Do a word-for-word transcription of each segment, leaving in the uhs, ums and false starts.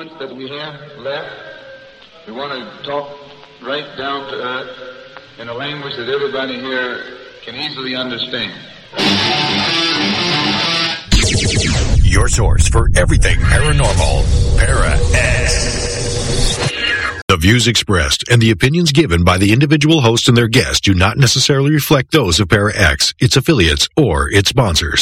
moments that we have left, we want to talk right down to earth in a language that everybody here can easily understand. Your source for everything paranormal, Para-X. The views expressed and the opinions given by the individual host and their guests do not necessarily reflect those of Para-X, its affiliates, or its sponsors.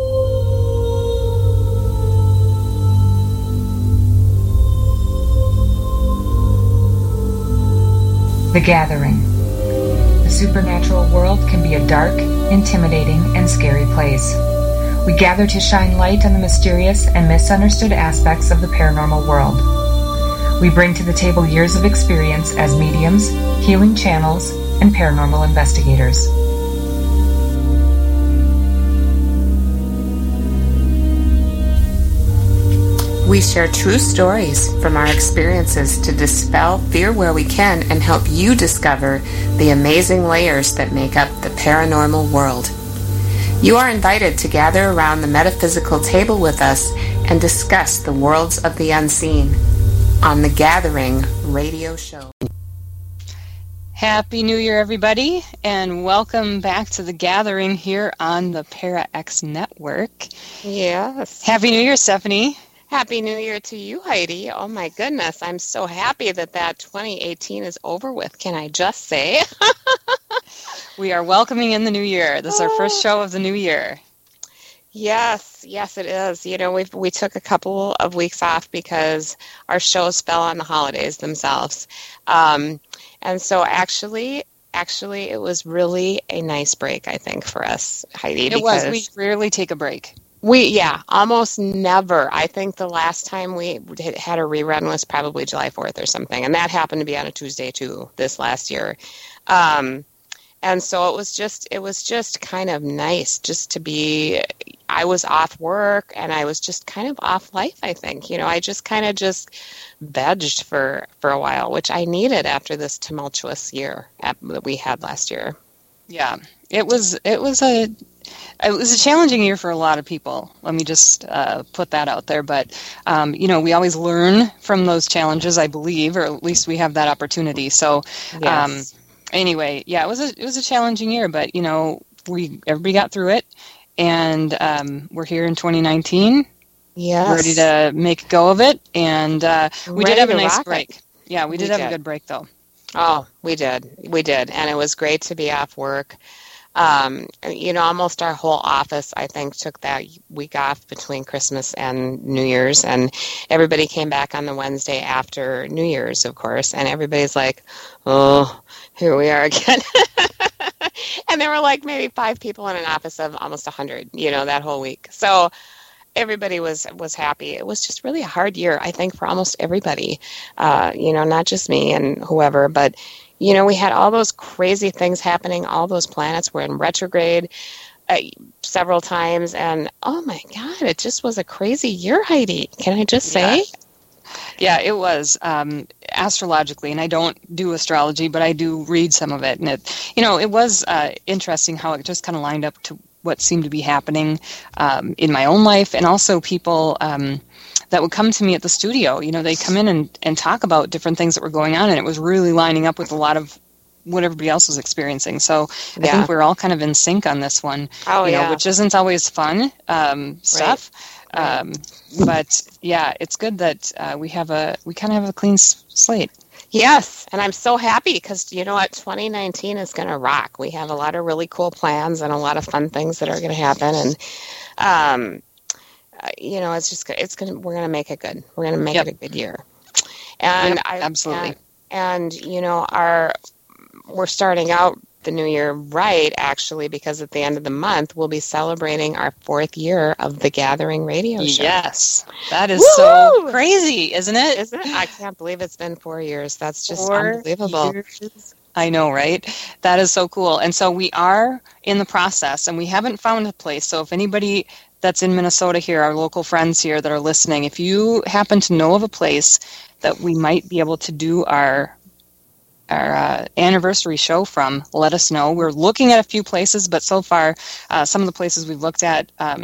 The Gathering. The supernatural world can be a dark, intimidating, and scary place. We gather to shine light on the mysterious and misunderstood aspects of the paranormal world. We bring to the table years of experience as mediums, healing channels, and paranormal investigators. We share true stories from our experiences to dispel fear where we can and help you discover the amazing layers that make up the paranormal world. You are invited to gather around the metaphysical table with us and discuss the worlds of the unseen on The Gathering radio show. Happy New Year, everybody, and welcome back to The Gathering here on the Para-X Network. Yes. Happy New Year, Stephanie. Happy New Year to you, Heidi. Oh, my goodness. I'm so happy that that twenty eighteen is over with, can I just say? We are welcoming in the new year. This is our first show of the new year. Yes, yes, it is. You know, we we took a couple of weeks off because our shows fell on the holidays themselves. Um, and so actually, actually, it was really a nice break, I think, for us, Heidi. It was. We rarely take a break. We, yeah, almost never. I think the last time we had a rerun was probably July fourth or something, and that happened to be on a Tuesday, too, this last year. Um, and so it was just, it was just kind of nice just to be, I was off work, and I was just kind of off life, I think. You know, I just kind of just vegged for, for a while, which I needed after this tumultuous year that we had last year. Yeah, it was, it was a... It was a challenging year for a lot of people. Let me just uh, put that out there. But, um, you know, we always learn from those challenges, I believe, or at least we have that opportunity. So, yes. um, anyway, yeah, it was a, it was a challenging year, but, you know, we everybody got through it, and um, we're here in twenty nineteen. Yes. Ready to make a go of it, and uh, we Ready did have a to nice rock break. it. Yeah, we, we did have did. a good break, though. Oh, we did. We did, and it was great to be off work. Um, you know, almost our whole office, I think, took that week off between Christmas and New Year's, and everybody came back on the Wednesday after New Year's, of course, and everybody's like, oh, here we are again. And there were like maybe five people in an office of almost one hundred, you know, that whole week. So everybody was, was happy. It was just really a hard year, I think, for almost everybody, uh, you know, not just me and whoever, but you know, we had all those crazy things happening. All those planets were in retrograde uh, several times. And, oh, my God, it just was a crazy year, Heidi. Can I just say? Yeah, yeah it was um, astrologically. And I don't do astrology, but I do read some of it. And, it, you know, it was uh, interesting how it just kind of lined up to what seemed to be happening um, in my own life. And also people... Um, that would come to me at the studio. You know, they come in and, and talk about different things that were going on, and it was really lining up with a lot of what everybody else was experiencing. So yeah. I think we're all kind of in sync on this one, oh, you know, yeah. which isn't always fun um, stuff. Right. Um, but, yeah, it's good that uh, we have a we kind of have a clean s- slate. Yes, and I'm so happy because, you know what, twenty nineteen is going to rock. We have a lot of really cool plans and a lot of fun things that are going to happen, and um Uh, you know, it's just, it's going to, we're going to make it good. We're going to make yep. it a good year. And yep, I, absolutely. And, and, you know, our, we're starting out the new year right, actually, because at the end of the month, we'll be celebrating our fourth year of the Gathering radio show. Yes. That is Woo! So crazy, isn't it? Isn't it? I can't believe it's been four years. That's just four unbelievable. Years. I know, right? That is so cool. And so we are in the process, and we haven't found a place. So if anybody that's in Minnesota here, our local friends here that are listening, if you happen to know of a place that we might be able to do our our uh, anniversary show from, let us know. We're looking at a few places, but so far, uh, some of the places we've looked at, um,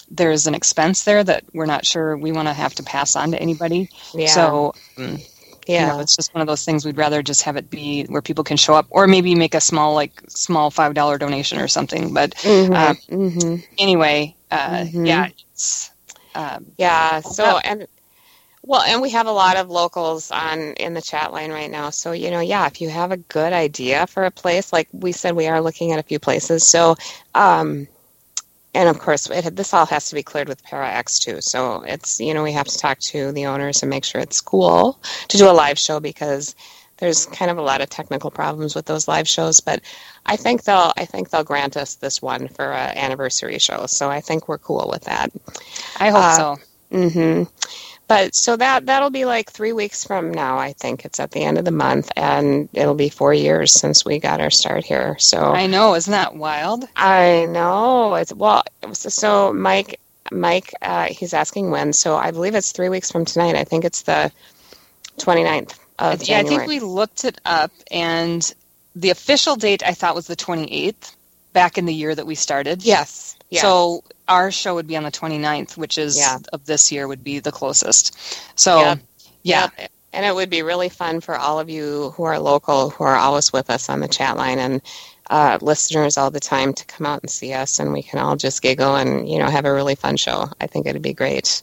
there's an expense there that we're not sure we want to have to pass on to anybody. Yeah. So, um, yeah, you know, it's just one of those things. We'd rather just have it be where people can show up, or maybe make a small, like small five dollar donation or something. But mm-hmm. Um, Mm-hmm. anyway, uh, Mm-hmm. yeah, it's, um, yeah. So and well, and we have a lot of locals on in the chat line right now. So you know, yeah, if you have a good idea for a place, like we said, we are looking at a few places. So. Um, And of course, it, this all has to be cleared with Para X too. So it's, you know, we have to talk to the owners and make sure it's cool to do a live show, because there's kind of a lot of technical problems with those live shows. But I think they'll, I think they'll grant us this one for an anniversary show. So I think we're cool with that. I hope uh, so. Mm-hmm. But so that, that'll be like three weeks from now, I think. It's at the end of the month, and it'll be four years since we got our start here. So I know, isn't that wild? I know. It's well, so, so Mike, Mike, uh, he's asking when. So I believe it's three weeks from tonight. I think it's the twenty-ninth of Yeah, January. I think we looked it up, and the official date I thought was the twenty-eighth, back in the year that we started. Yes. Yes. So our show would be on the twenty-ninth, which is Yeah. of this year, would be the closest. So, Yep. yeah. Yep. And it would be really fun for all of you who are local, who are always with us on the chat line, and uh, listeners all the time, to come out and see us, and we can all just giggle and, you know, have a really fun show. I think it'd be great.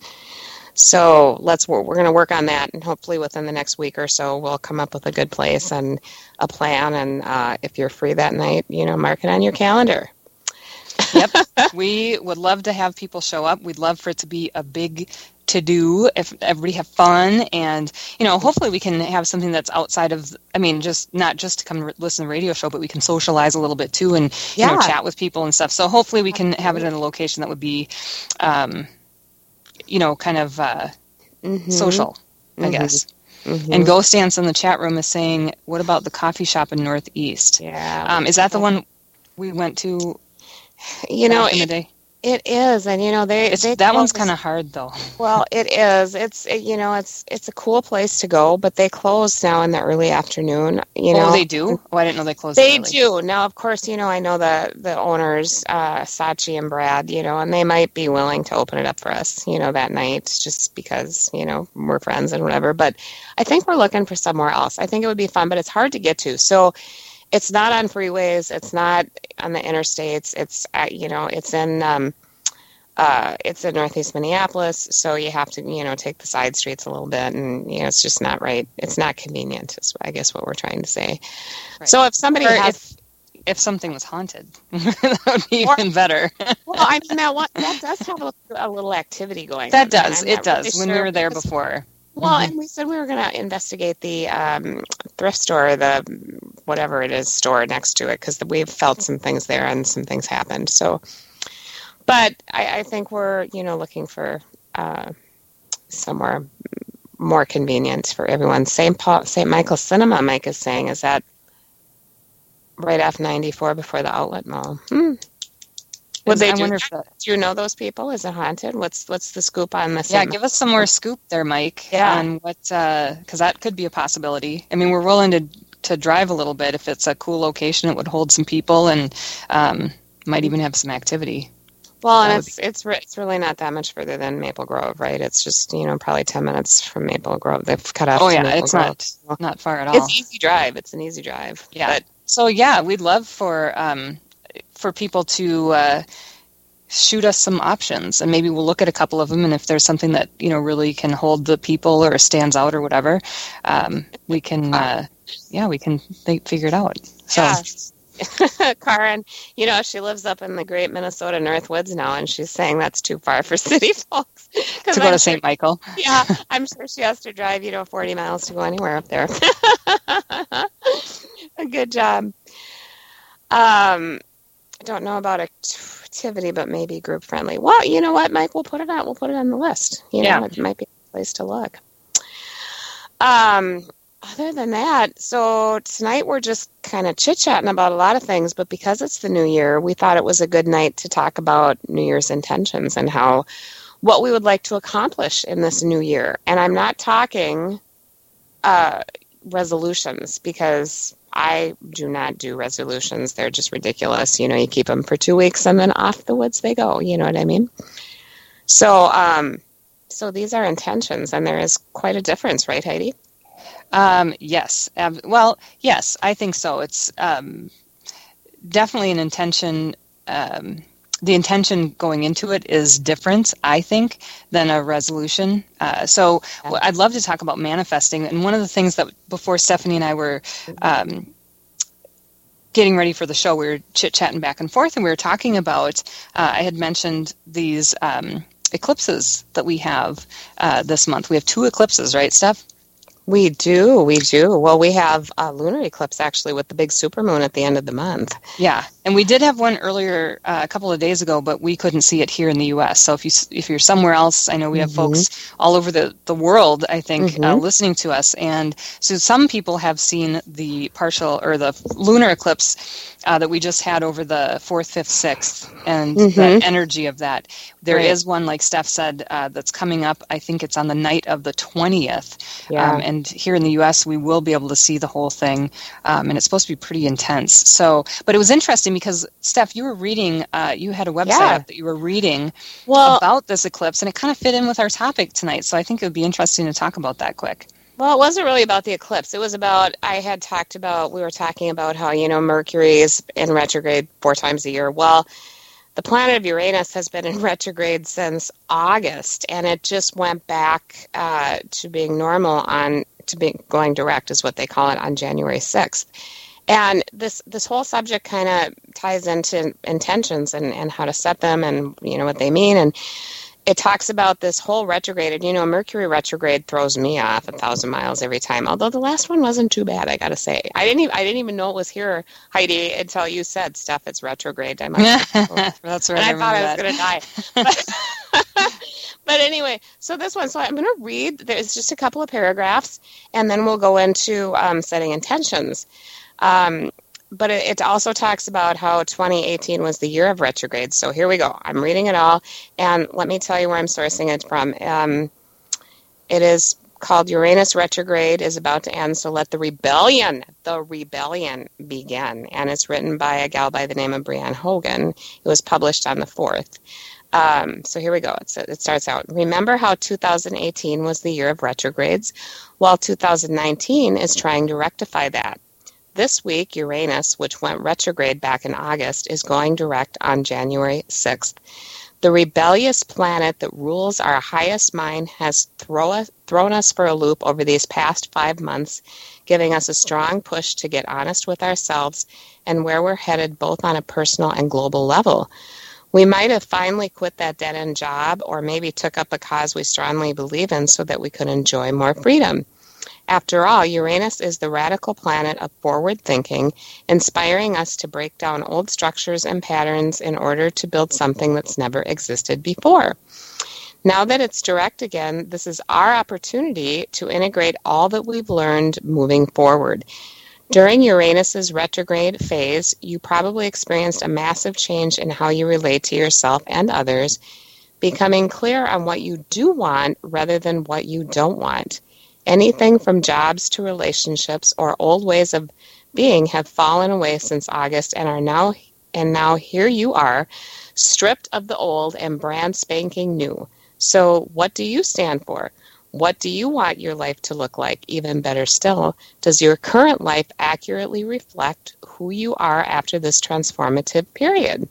So let's we're, we're going to work on that, and hopefully within the next week or so we'll come up with a good place and a plan. And uh, if you're free that night, you know, mark it on your calendar. Yep. We would love to have people show up. We'd love for it to be a big to-do, if everybody have fun, and, you know, hopefully we can have something that's outside of, I mean, just not just to come listen to the radio show, but we can socialize a little bit too, and, you Yeah. know, chat with people and stuff. So hopefully we can have it in a location that would be, um, you know, kind of uh, Mm-hmm. social, I Mhm. guess. Mm-hmm. And Ghost Dance in the chat room is saying, what about the coffee shop in Northeast? Yeah. Um, is that the one we went to You know, back in the it, day? it is, and you know they, It's, they that one's close- kind of hard, though. well, it is. It's it, you know it's it's a cool place to go, but they close now in the early afternoon. You know Oh, they do? Oh, I didn't know they closed They early. do. Now, of course, you know, I know the, the owners, uh, Sachi and Brad, you know, and they might be willing to open it up for us, you know, that night, just because, you know, we're friends and whatever. But I think we're looking for somewhere else. I think it would be fun, but it's hard to get to. So it's not on freeways. It's not on the interstates. It's, at, you know, it's in... Um, Uh, it's in Northeast Minneapolis, so you have to, you know, take the side streets a little bit, and, you know, it's just not right. It's not convenient, is I guess what we're trying to say. Right. So if somebody Or has... if, if something was haunted, that would be even better. Well, I mean, that, one, that does have a, a little activity going That on. does. I'm It not does. really When sure we were there because- before. Well, Mhm. and we said we were going to investigate the um, thrift store, the whatever it is store next to it, because we've felt some things there and some things happened. So... But I, I think we're, you know, looking for uh, somewhere more convenient for everyone. Saint Paul, Saint Michael's Cinema, Mike is saying, is that right off ninety-four before the outlet mall? Hmm. Would they I do wonder that? if that, Do you know those people? Is it haunted? What's what's the scoop on this? yeah, give us some more scoop there, Mike. Yeah. On what, because that could be a possibility. I mean, we're willing to to drive a little bit if it's a cool location. It would hold some people, and um, might even have some activity. Well, and That it's it's re- it's really not that much further than Maple Grove, right? It's just, you know, probably ten minutes from Maple Grove. They've cut off. Oh to yeah, Maple it's Grove. not So not far at all. It's easy drive. It's an easy drive. Yeah. But So yeah, we'd love for um, for people to uh, shoot us some options, and maybe we'll look at a couple of them. And if there's something that, you know, really can hold the people or stands out or whatever, um, we can uh, yeah we can th- figure it out. So yeah. Karen, you know, she lives up in the great Minnesota Northwoods now, and she's saying that's too far for city folks. to go I'm to sure, Saint Michael. Yeah, I'm sure she has to drive, you know, forty miles to go anywhere up there. Good job. Um, I don't know about activity, but maybe group friendly. Well, you know what, Mike? We'll put it on. We'll put it on the list. You know, Yeah. it might be a place to look. Um. Other than that, so tonight we're just kind of chit-chatting about a lot of things, but because it's the new year, we thought it was a good night to talk about New Year's intentions and how, what we would like to accomplish in this new year. And I'm not talking uh, resolutions, because I do not do resolutions. They're just ridiculous. You know, you keep them for two weeks and then off the woods they go. You know what I mean? So, um, so these are intentions, and there is quite a difference, right, Heidi? Um, yes. Ab- well, yes, I think so. It's um, definitely an intention. Um, the intention going into it is different, I think, than a resolution. Uh, so Yeah. I'd love to talk about manifesting. And one of the things that before Stephanie and I were um, getting ready for the show, we were chit-chatting back and forth, and we were talking about, uh, I had mentioned these um, eclipses that we have uh, this month. We have two eclipses, right, Steph? We do, we do. Well, we have a lunar eclipse, actually, with the big supermoon at the end of the month. Yeah, and we did have one earlier uh, a couple of days ago, but we couldn't see it here in the U S. So if you if you're somewhere else, I know we have Mm-hmm. folks all over the, the world, I think, Mm-hmm. uh, listening to us. And so some people have seen the partial or the lunar eclipse uh, that we just had over the fourth, fifth, sixth, and Mm-hmm. the energy of that. There Right. is one, like Steph said, uh, that's coming up. I think it's on the night of the twentieth. Yeah. Um, and here in the U S, we will be able to see the whole thing, um, and it's supposed to be pretty intense. So, but it was interesting because, Steph, you were reading, uh, you had a website Yeah. up that you were reading Well, about this eclipse, and it kind of fit in with our topic tonight. So I think it would be interesting to talk about that quick. Well, it wasn't really about the eclipse. It was about, I had talked about, we were talking about how, you know, Mercury is in retrograde four times a year. Well, the planet of Uranus has been in retrograde since August, and it just went back uh, to being normal on, to being going direct is what they call it, on January sixth. And this this whole subject kind of ties into intentions and, and how to set them and, you know, what they mean. And it talks about this whole retrograde. And, you know, Mercury retrograde throws me off a thousand miles every time. Although the last one wasn't too bad, I got to say. I didn't even, I didn't even know it was here, Heidi, until you said, Steph, it's retrograde. I must That's right. and I, I thought I was remember going to die. But, but anyway, so this one, so I'm going to read, there's just a couple of paragraphs, and then we'll go into um, setting intentions. Um, but it, it also talks about how twenty eighteen was the year of retrograde. So here we go. I'm reading it all, and let me tell you where I'm sourcing it from. Um, it is called Uranus retrograde is about to end, so let the rebellion, the rebellion begin. And it's written by a gal by the name of Brianne Hogan. It was published on the fourth. Um, so here we go. It's, it starts out. Remember how two thousand eighteen was the year of retrogrades? Well, two thousand nineteen is trying to rectify that. This week, Uranus, which went retrograde back in August, is going direct on January sixth. The rebellious planet that rules our highest mind has throw us, thrown us for a loop over these past five months, giving us a strong push to get honest with ourselves and where we're headed both on a personal and global level. We might have finally quit that dead-end job or maybe took up a cause we strongly believe in so that we could enjoy more freedom. After all, Uranus is the radical planet of forward thinking, inspiring us to break down old structures and patterns in order to build something that's never existed before. Now that it's direct again, this is our opportunity to integrate all that we've learned moving forward. During Uranus's retrograde phase, you probably experienced a massive change in how you relate to yourself and others, becoming clear on what you do want rather than what you don't want. Anything from jobs to relationships or old ways of being have fallen away since August and are now and now here you are, stripped of the old and brand spanking new. So what do you stand for? What do you want your life to look like? Even better still, does your current life accurately reflect who you are after this transformative period?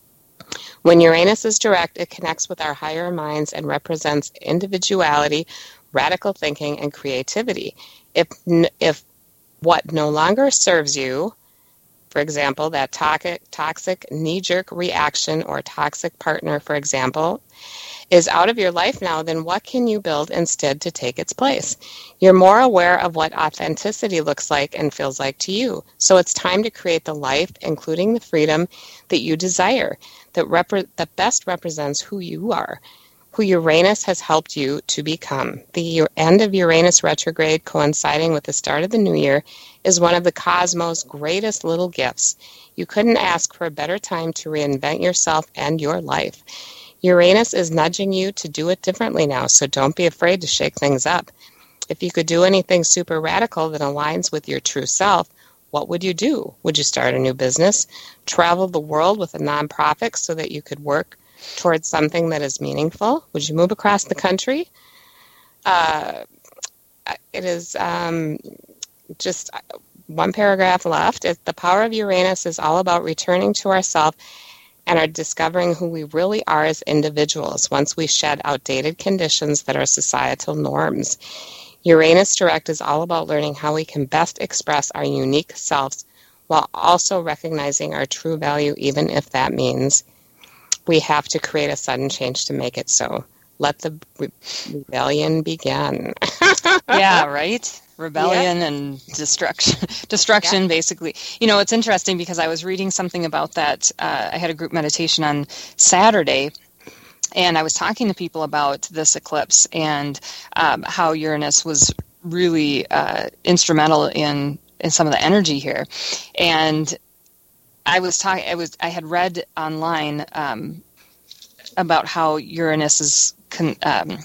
When Uranus is direct, it connects with our higher minds and represents individuality, radical thinking, and creativity. If if what no longer serves you, for example, that toxic, toxic knee-jerk reaction or toxic partner, for example, is out of your life now, then what can you build instead to take its place? You're more aware of what authenticity looks like and feels like to you. So it's time to create the life, including the freedom that you desire, that, rep- that best represents who you are, who Uranus has helped you to become. The end of Uranus retrograde coinciding with the start of the new year is one of the cosmos' greatest little gifts. You couldn't ask for a better time to reinvent yourself and your life. Uranus is nudging you to do it differently now, so don't be afraid to shake things up. If you could do anything super radical that aligns with your true self, what would you do? Would you start a new business? Travel the world with a nonprofit so that you could work towards something that is meaningful? Would you move across the country? Uh, it is um, just one paragraph left. It's the power of Uranus is all about returning to ourselves and are discovering who we really are as individuals once we shed outdated conditions that are societal norms. Uranus direct is all about learning how we can best express our unique selves while also recognizing our true value, even if that means we have to create a sudden change to make it so. Let the re- rebellion begin. Yeah, right? Rebellion yeah. and destruction. Destruction, yeah. basically. You know, it's interesting because I was reading something about that. Uh, I had a group meditation on Saturday, and I was talking to people about this eclipse and um, how Uranus was really uh, instrumental in, in some of the energy here. And I was talking. I was. I had read online um, about how Uranus is con- um,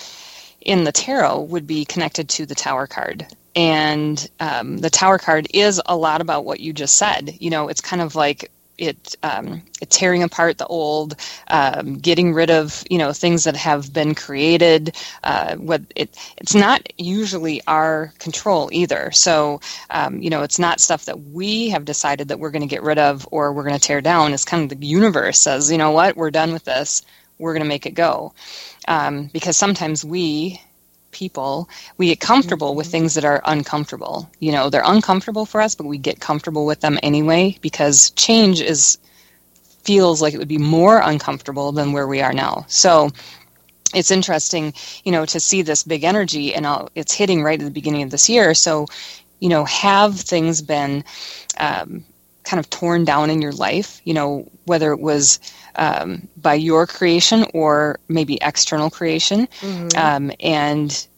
in the tarot would be connected to the Tower card. And um, the Tower card is a lot about what you just said. You know, it's kind of like it um, it's tearing apart the old, um, getting rid of, you know, things that have been created. Uh, what it it's not usually our control either. So, um, you know, it's not stuff that we have decided that we're going to get rid of or we're going to tear down. It's kind of the universe says, you know what, we're done with this. We're going to make it go. Um, because sometimes we, people, we get comfortable with things that are uncomfortable. You know, they're uncomfortable for us, but we get comfortable with them anyway because change is feels like it would be more uncomfortable than where we are now. So it's interesting, you know, to see this big energy, and I'll, it's hitting right at the beginning of this year. So, you know, have things been um, kind of torn down in your life, you know, whether it was um, by your creation or maybe external creation. Mm-hmm. Um, and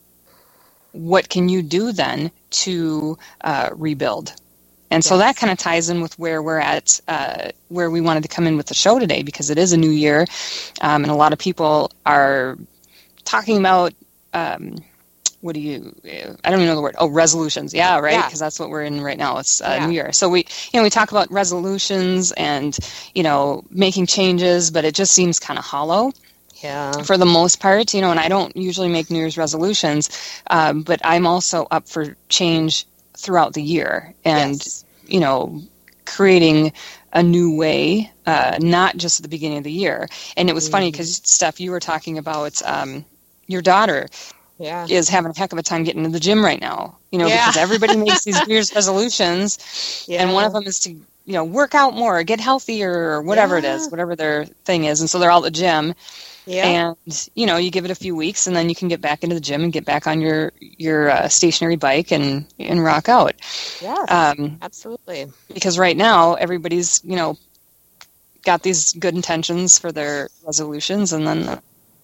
what can you do then to uh, rebuild? And yes. So that kind of ties in with where we're at, uh, where we wanted to come in with the show today, because it is a new year. Um, and a lot of people are talking about, um, what do you, I don't even know the word. Oh, resolutions. Yeah, right. Because yeah. that's what we're in right now. It's uh, yeah. New Year. So we, you know, we talk about resolutions and, you know, making changes, but it just seems kind of hollow. Yeah. For the most part, you know, and I don't usually make New Year's resolutions, um, but I'm also up for change throughout the year and, yes. you know, creating a new way, uh, not just at the beginning of the year. And it was mm-hmm. funny because, Steph, you were talking about um, your daughter. Yeah. Is having a heck of a time getting to the gym right now, you know, yeah. because everybody makes these New Year's resolutions, yeah. and one of them is to, you know, work out more, get healthier, or whatever yeah. it is, whatever their thing is, and so they're all at the gym, yeah. and you know, you give it a few weeks, and then you can get back into the gym and get back on your your uh, stationary bike and and rock out. Yes, um, absolutely. Because right now everybody's, you know, got these good intentions for their resolutions, and then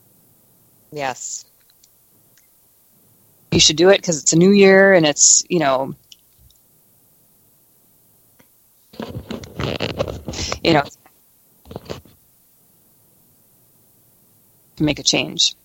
yes. you should do it because it's a new year and it's, you know, you know, to make a change.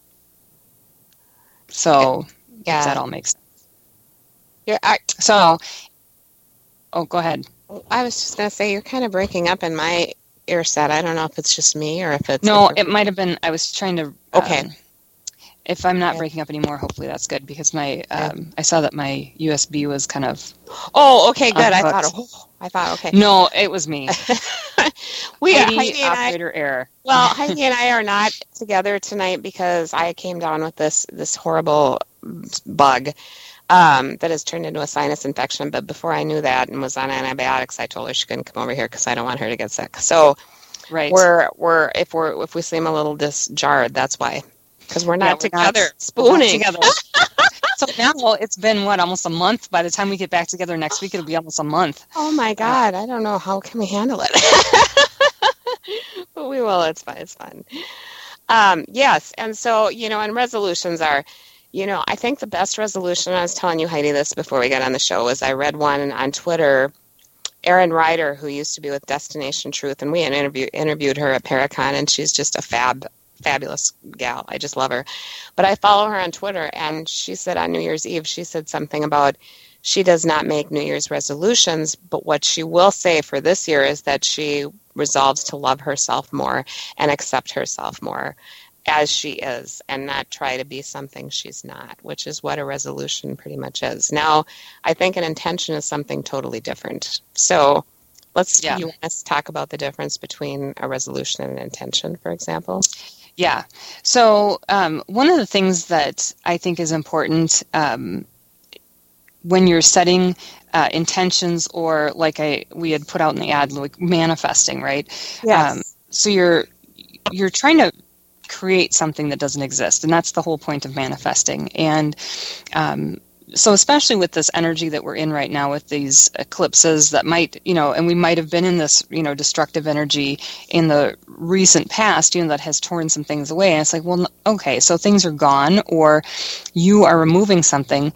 So, yeah, that all makes sense. You're, I, so, oh, go ahead. I was just going to say, you're kind of breaking up in my ear set. I don't know if it's just me or if it's... No, it might have been, I was trying to... Okay. Um, If I'm not okay. breaking up anymore, hopefully that's good because my um, I saw that my U S B was kind of. Oh, okay, good. I thought. Oh, I thought. Okay. No, it was me. we Heidi, Heidi and operator I, error. Well, Heidi and I are not together tonight because I came down with this this horrible bug um, that has turned into a sinus infection. But before I knew that and was on antibiotics, I told her she couldn't come over here because I don't want her to get sick. So right. we're we're if we're if we seem a little disjarred, that's why. Because we're not yeah, we're together, not, spooning. Not together. So now it's been, what, almost a month? By the time we get back together next week, it'll be almost a month. Oh, my God. I don't know. How can we handle it? But we will. It's fun. It's fun. Um, yes. And so, you know, and resolutions are, you know, I think the best resolution, I was telling you, Heidi, this before we got on the show, was I read one on Twitter. Erin Ryder, who used to be with Destination Truth, and we had interview, interviewed her at Paracon, and she's just a fab fabulous gal. I just love her. But I follow her on Twitter, and she said on New Year's Eve, she said something about she does not make New Year's resolutions, but what she will say for this year is that she resolves to love herself more and accept herself more as she is and not try to be something she's not, which is what a resolution pretty much is. Now, I think an intention is something totally different. So let's, yeah. you want us to talk about the difference between a resolution and an intention, for example? Yeah. So um, one of the things that I think is important um, when you're setting uh, intentions, or like I we had put out in the ad, like manifesting, right? Yes. Um, so you're you're trying to create something that doesn't exist, and that's the whole point of manifesting. And um, so especially with this energy that we're in right now with these eclipses that might, you know, and we might have been in this, you know, destructive energy in the recent past, you know, that has torn some things away. And it's like, well, okay, so things are gone, or you are removing something.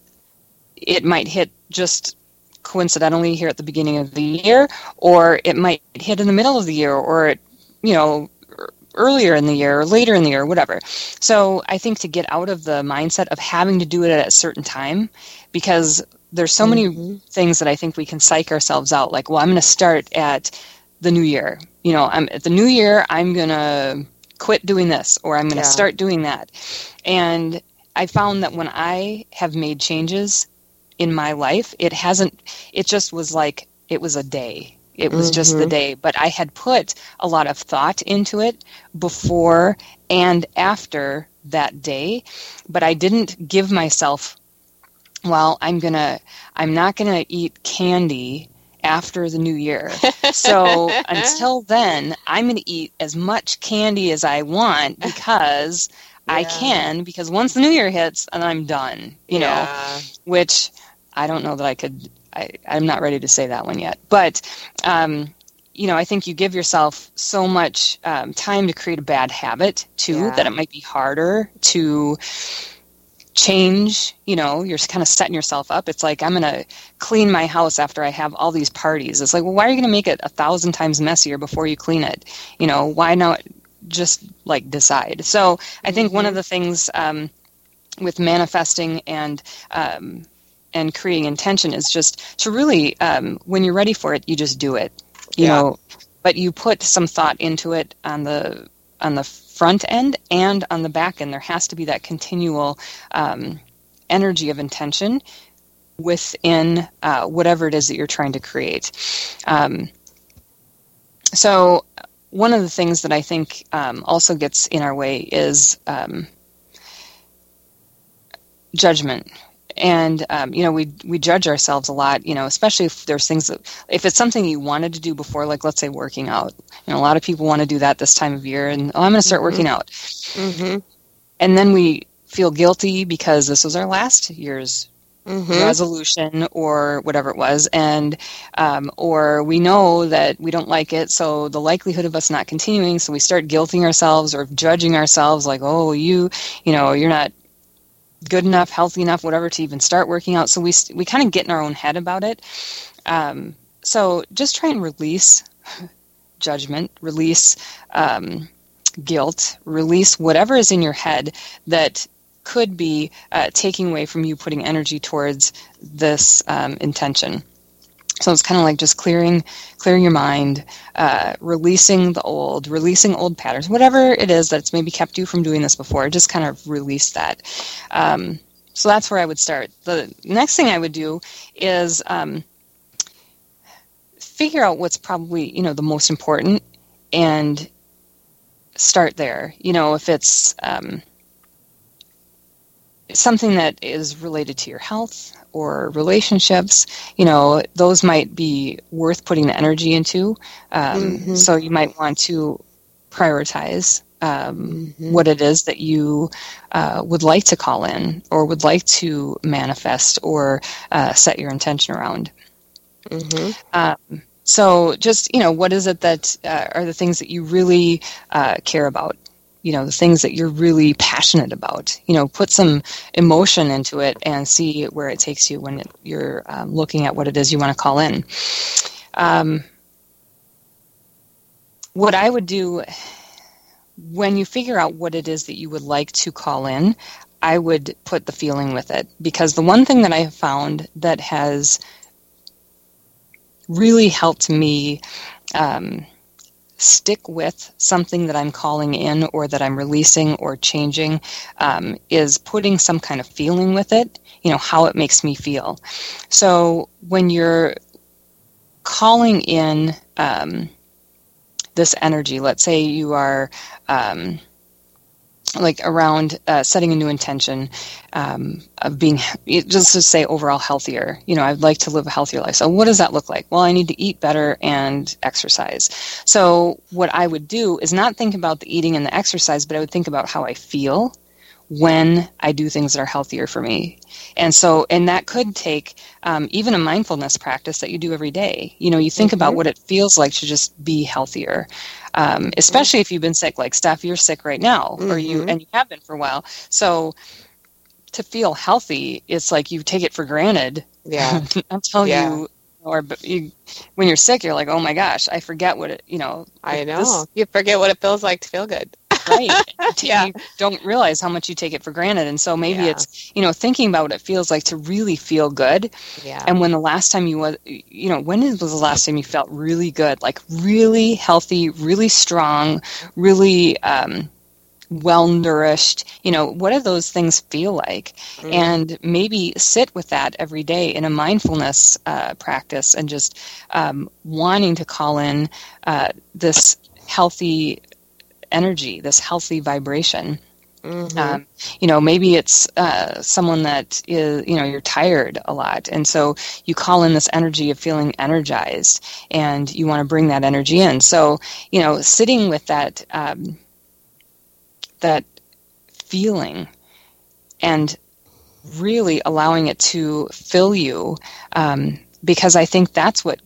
It might hit just coincidentally here at the beginning of the year, or it might hit in the middle of the year, or, it, you know, earlier in the year or later in the year, whatever. So I think to get out of the mindset of having to do it at a certain time, because there's so mm-hmm. many things that I think we can psych ourselves out. Like, well, I'm going to start at the new year. You know, I'm at the new year, I'm going to quit doing this, or I'm going to yeah. start doing that. And I found that when I have made changes in my life, it hasn't, it just was like, it was a day. It was mm-hmm. just the day, but I had put a lot of thought into it before and after that day, but I didn't give myself, well, I'm gonna, I'm not gonna eat candy after the new year. So until then, I'm gonna eat as much candy as I want because yeah. I can, because once the new year hits, and I'm done, you yeah. know, which I don't know that I could. I, I'm not ready to say that one yet. But, um, you know, I think you give yourself so much um, time to create a bad habit, too, yeah. that it might be harder to change. You know, you're kind of setting yourself up. It's like, I'm going to clean my house after I have all these parties. It's like, well, why are you going to make it a thousand times messier before you clean it? You know, why not just, like, decide? So I think mm-hmm. one of the things um, with manifesting and um and creating intention is just to really, um, when you're ready for it, you just do it, you yeah. know, but you put some thought into it on the, on the front end and on the back end. There has to be that continual um, energy of intention within uh, whatever it is that you're trying to create. Um, so one of the things that I think um, also gets in our way is um, judgment. And, um, you know, we we judge ourselves a lot, you know, especially if there's things that, if it's something you wanted to do before, like, let's say, working out. You know, a lot of people want to do that this time of year, and, oh, I'm going to start mm-hmm. working out. Mm-hmm. And then we feel guilty because this was our last year's mm-hmm. resolution or whatever it was, and um, or we know that we don't like it, so the likelihood of us not continuing, so we start guilting ourselves or judging ourselves, like, oh, you, you know, you're not good enough, healthy enough, whatever, to even start working out. So we we kind of get in our own head about it. Um, so just try and release judgment, release um, guilt, release whatever is in your head that could be uh, taking away from you putting energy towards this um, intention. So it's kind of like just clearing, clearing your mind, uh, releasing the old, releasing old patterns, whatever it is that's maybe kept you from doing this before. Just kind of release that. Um, so that's where I would start. The next thing I would do is um, figure out what's probably, you know, the most important, and start there. You know, if it's um, something that is related to your health or relationships, you know, those might be worth putting the energy into. Um, mm-hmm. So you might want to prioritize um, mm-hmm. what it is that you uh, would like to call in or would like to manifest or uh, set your intention around. Mm-hmm. Um, so just, you know, what is it that uh, are the things that you really uh, care about? You know, the things that you're really passionate about. You know, put some emotion into it and see where it takes you when it, you're um, looking at what it is you want to call in. Um, what I would do when you figure out what it is that you would like to call in, I would put the feeling with it, because the one thing that I have found that has really helped me um, stick with something that I'm calling in or that I'm releasing or changing um, is putting some kind of feeling with it, you know, how it makes me feel. So when you're calling in um, this energy, let's say you are um, like around uh, setting a new intention um, of being, just to say overall healthier. You know, I'd like to live a healthier life. So what does that look like? Well, I need to eat better and exercise. So what I would do is not think about the eating and the exercise, but I would think about how I feel when I do things that are healthier for me. And so, and that could take um, even a mindfulness practice that you do every day. You know, you think mm-hmm. about what it feels like to just be healthier, um, especially if you've been sick. Like, Steph, you're sick right now, mm-hmm. or you, and you have been for a while. So to feel healthy, it's like you take it for granted. Yeah. until yeah. you, or you, when you're sick, you're like, oh my gosh, I forget what it, you know. I know. This, you forget what it feels like to feel good. Right. yeah. You don't realize how much you take it for granted. And so maybe yeah. it's, you know, thinking about what it feels like to really feel good. Yeah. And when the last time you was, you know, when was the last time you felt really good, like really healthy, really strong, really um, well-nourished, you know, what do those things feel like? Mm. And maybe sit with that every day in a mindfulness uh, practice and just um, wanting to call in uh, this healthy energy, this healthy vibration. Mm-hmm. Um, you know, maybe it's uh, someone that is, you know, you're tired a lot. And so you call in this energy of feeling energized and you want to bring that energy in. So, you know, sitting with that, um, that feeling and really allowing it to fill you, um, because I think that's what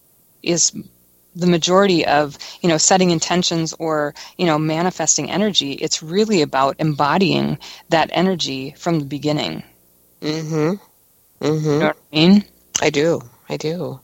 is the majority of, you know, setting intentions or, you know, manifesting energy. It's really about embodying that energy from the beginning. Mm-hmm. Mm-hmm. You know what I mean? I do. I do.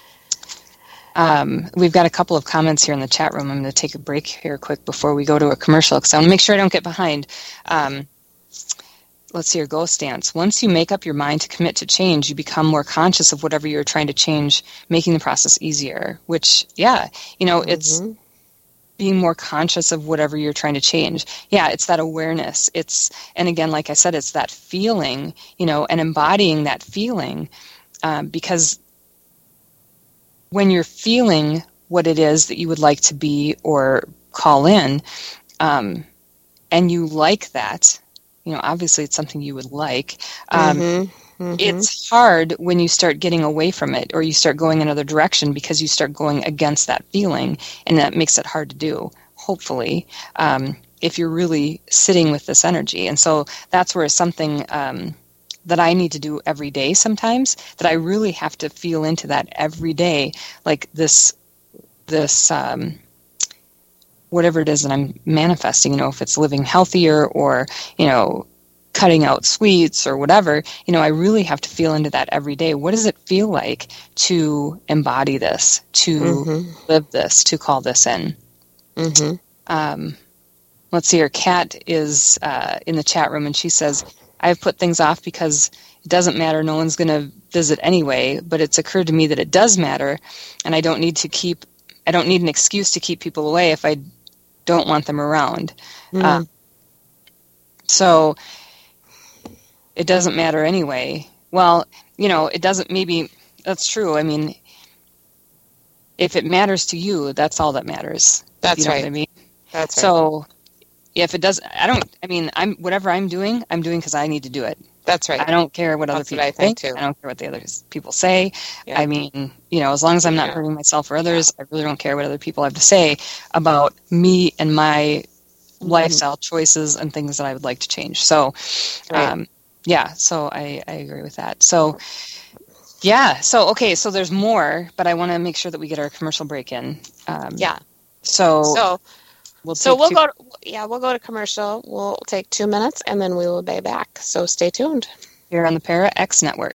Um, we've got a couple of comments here in the chat room. I'm going to take a break here quick before we go to a commercial, because I want to make sure I don't get behind. Um, Let's see your goal stance. Once you make up your mind to commit to change, you become more conscious of whatever you're trying to change, making the process easier. Which, yeah, you know, mm-hmm. it's being more conscious of whatever you're trying to change. Yeah, it's that awareness. It's, and again, like I said, it's that feeling, you know, and embodying that feeling, um, because when you're feeling what it is that you would like to be or call in, um, and you like that, you know, obviously it's something you would like. Um, mm-hmm. Mm-hmm. It's hard when you start getting away from it or you start going another direction because you start going against that feeling, and that makes it hard to do, hopefully, um, if you're really sitting with this energy. And so that's where something um, that I need to do every day sometimes, that I really have to feel into that every day, like this, this, um, whatever it is that I'm manifesting, you know, if it's living healthier or, you know, cutting out sweets or whatever, you know, I really have to feel into that every day. What does it feel like to embody this, to mm-hmm. live this, to call this in? Mm-hmm. Um, let's see, her cat is uh, in the chat room, and she says, I've put things off because it doesn't matter. No one's going to visit anyway, but it's occurred to me that it does matter, and I don't need to keep, I don't need an excuse to keep people away if I don't want them around. Mm. Uh, so it doesn't matter anyway. Well, you know, it doesn't, maybe that's true. I mean, if it matters to you, that's all that matters. That's you know right. what I mean? That's right. So if it does, I don't, I mean, I'm, whatever I'm doing, I'm doing because I need to do it. That's right. I don't care what other That's people what I think, think. too. I don't care what the other people say. Yeah. I mean, you know, as long as I'm not Yeah. hurting myself or others, I really don't care what other people have to say about me and my mm-hmm. lifestyle choices and things that I would like to change. So, Right. um, yeah, so I, I agree with that. So, yeah, so, okay, so there's more, but I want to make sure that we get our commercial break in. Um, Yeah. So, So, we'll so take we'll two- go. To, yeah, we'll go to commercial. We'll take two minutes, and then we will be back. So stay tuned. here on the Para X Network.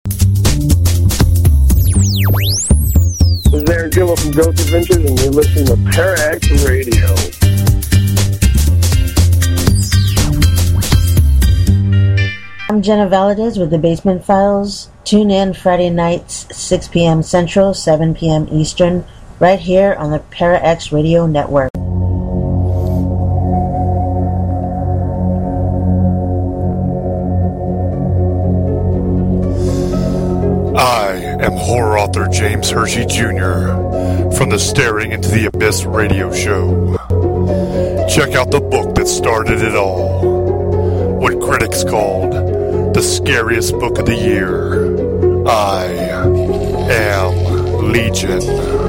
This is Aaron Gillo from Ghost Adventures, and you're listening to Para X Radio. I'm Jenna Valadez with the Basement Files. Tune in Friday nights, six p.m. Central, seven p.m. Eastern, right here on the Para X Radio Network. I am horror author James Hershey Junior from the Staring Into the Abyss radio show. Check out the book that started it all. What critics called the scariest book of the year. I am Legion.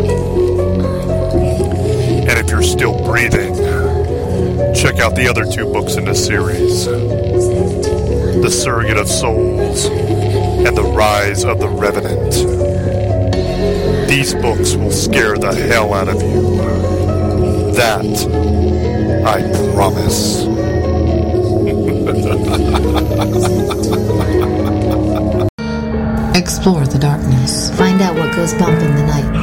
And if you're still breathing, check out the other two books in the series. The Surrogate of Souls and The Rise of the Revenant. These books will scare the hell out of you. That, I promise. Explore the darkness. Find out what goes bump in the night.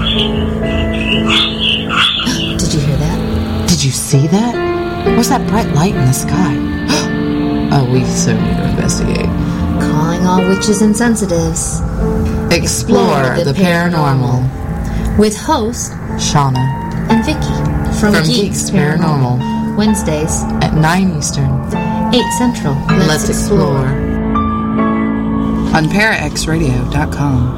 Did you hear that? Did you see that? What's that bright light in the sky? Oh, we so need to investigate. Calling all witches and sensitives. Explore, Explore the, the paranormal. paranormal. With host Shauna and Vicky from, from Geeks, Geeks Paranormal. Paranormal. Wednesdays at nine Eastern, eight Central. Let's, Let's explore. explore. On para x radio dot com.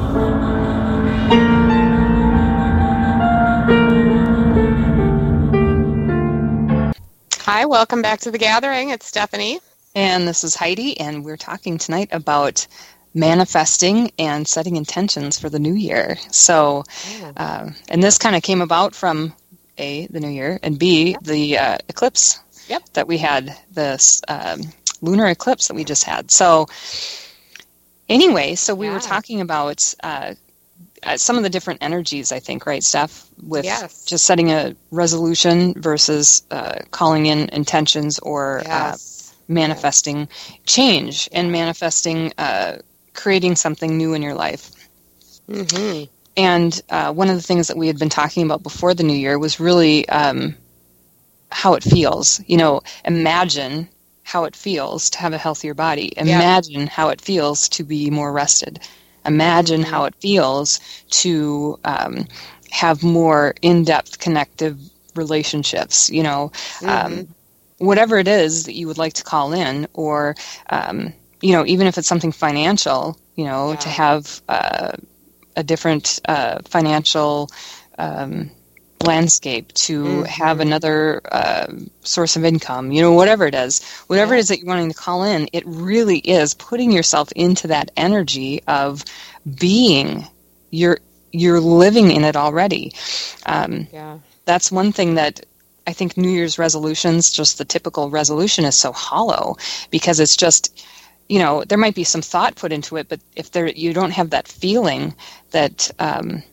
Hi, welcome back to The Gathering. It's Stephanie. And this is Heidi, and we're talking tonight about manifesting and setting intentions for the new year. So, yeah. uh, and this kind of came about from A, the new year, and B, yep. the uh, eclipse yep. that we had, this um, lunar eclipse that we just had. So, anyway, so we yeah. were talking about uh, uh, some of the different energies, I think, right, Steph? With yes. just setting a resolution versus uh, calling in intentions or yes. uh, manifesting change and manifesting uh, creating something new in your life. Mm-hmm. And uh, one of the things that we had been talking about before the new year was really um, how it feels. You know, imagine how it feels to have a healthier body. Imagine yeah. how it feels to be more rested. Imagine mm-hmm. how it feels to um, have more in-depth connective relationships, you know, mm-hmm. um, whatever it is that you would like to call in, or, um, you know, even if it's something financial, you know, yeah. to have uh, a different uh, financial um, landscape, to mm-hmm. have another uh, source of income, you know, whatever it is, whatever yeah. it is that you're wanting to call in, it really is putting yourself into that energy of being. You're, you're living in it already. Um, yeah. That's one thing that I think New Year's resolutions, just the typical resolution, is so hollow, because it's just, you know, there might be some thought put into it, but if there you don't have that feeling that um,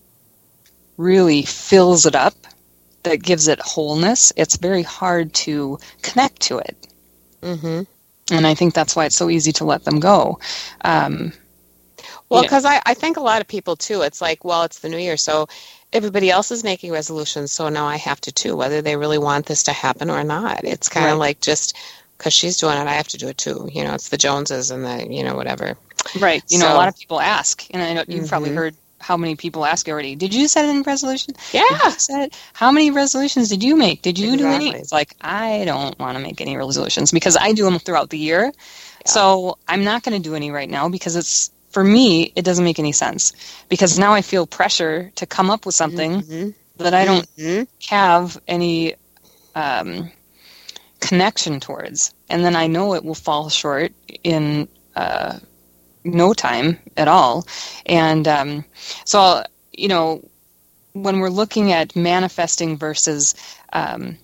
really fills it up, that gives it wholeness, it's very hard to connect to it. Mm-hmm. And I think that's why it's so easy to let them go. Um, well, because I, I think a lot of people, too, it's like, well, it's the new year, so everybody else is making resolutions, so now I have to, too, whether they really want this to happen or not. It's kind of right. like just because she's doing it, I have to do it, too. You know, it's the Joneses and the, you know, whatever. Right. You so, know, a lot of people ask, and I know you've mm-hmm. probably heard how many people ask already, did you set any resolution? Yeah. Did you set, how many resolutions did you make? Did you exactly. do any? It's like, I don't want to make any resolutions because I do them throughout the year. Yeah. So I'm not going to do any right now because it's, for me, it doesn't make any sense, because now I feel pressure to come up with something mm-hmm. that I don't mm-hmm. have any um, connection towards. And then I know it will fall short in uh, no time at all. And um, so, you know, when we're looking at manifesting versus um,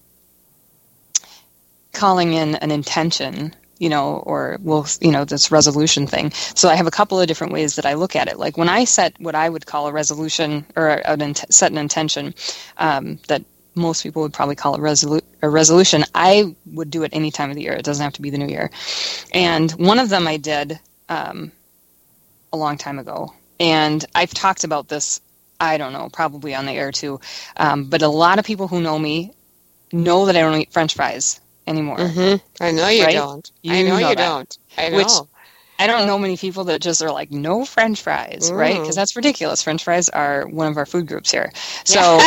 calling in an intention, you know, or, well, you know, this resolution thing. So I have a couple of different ways that I look at it. Like when I set what I would call a resolution, or an int- set an intention um, that most people would probably call a, resolu- a resolution, I would do it any time of the year. It doesn't have to be the new year. And one of them I did um, a long time ago. And I've talked about this, I don't know, probably on the air too. Um, but a lot of people who know me know that I don't eat French fries anymore. Mm-hmm. I know you right? don't. You I know, know you that. don't. I know. Which I don't know many people that just are like, no French fries, mm. right? Because that's ridiculous. French fries are one of our food groups here. So,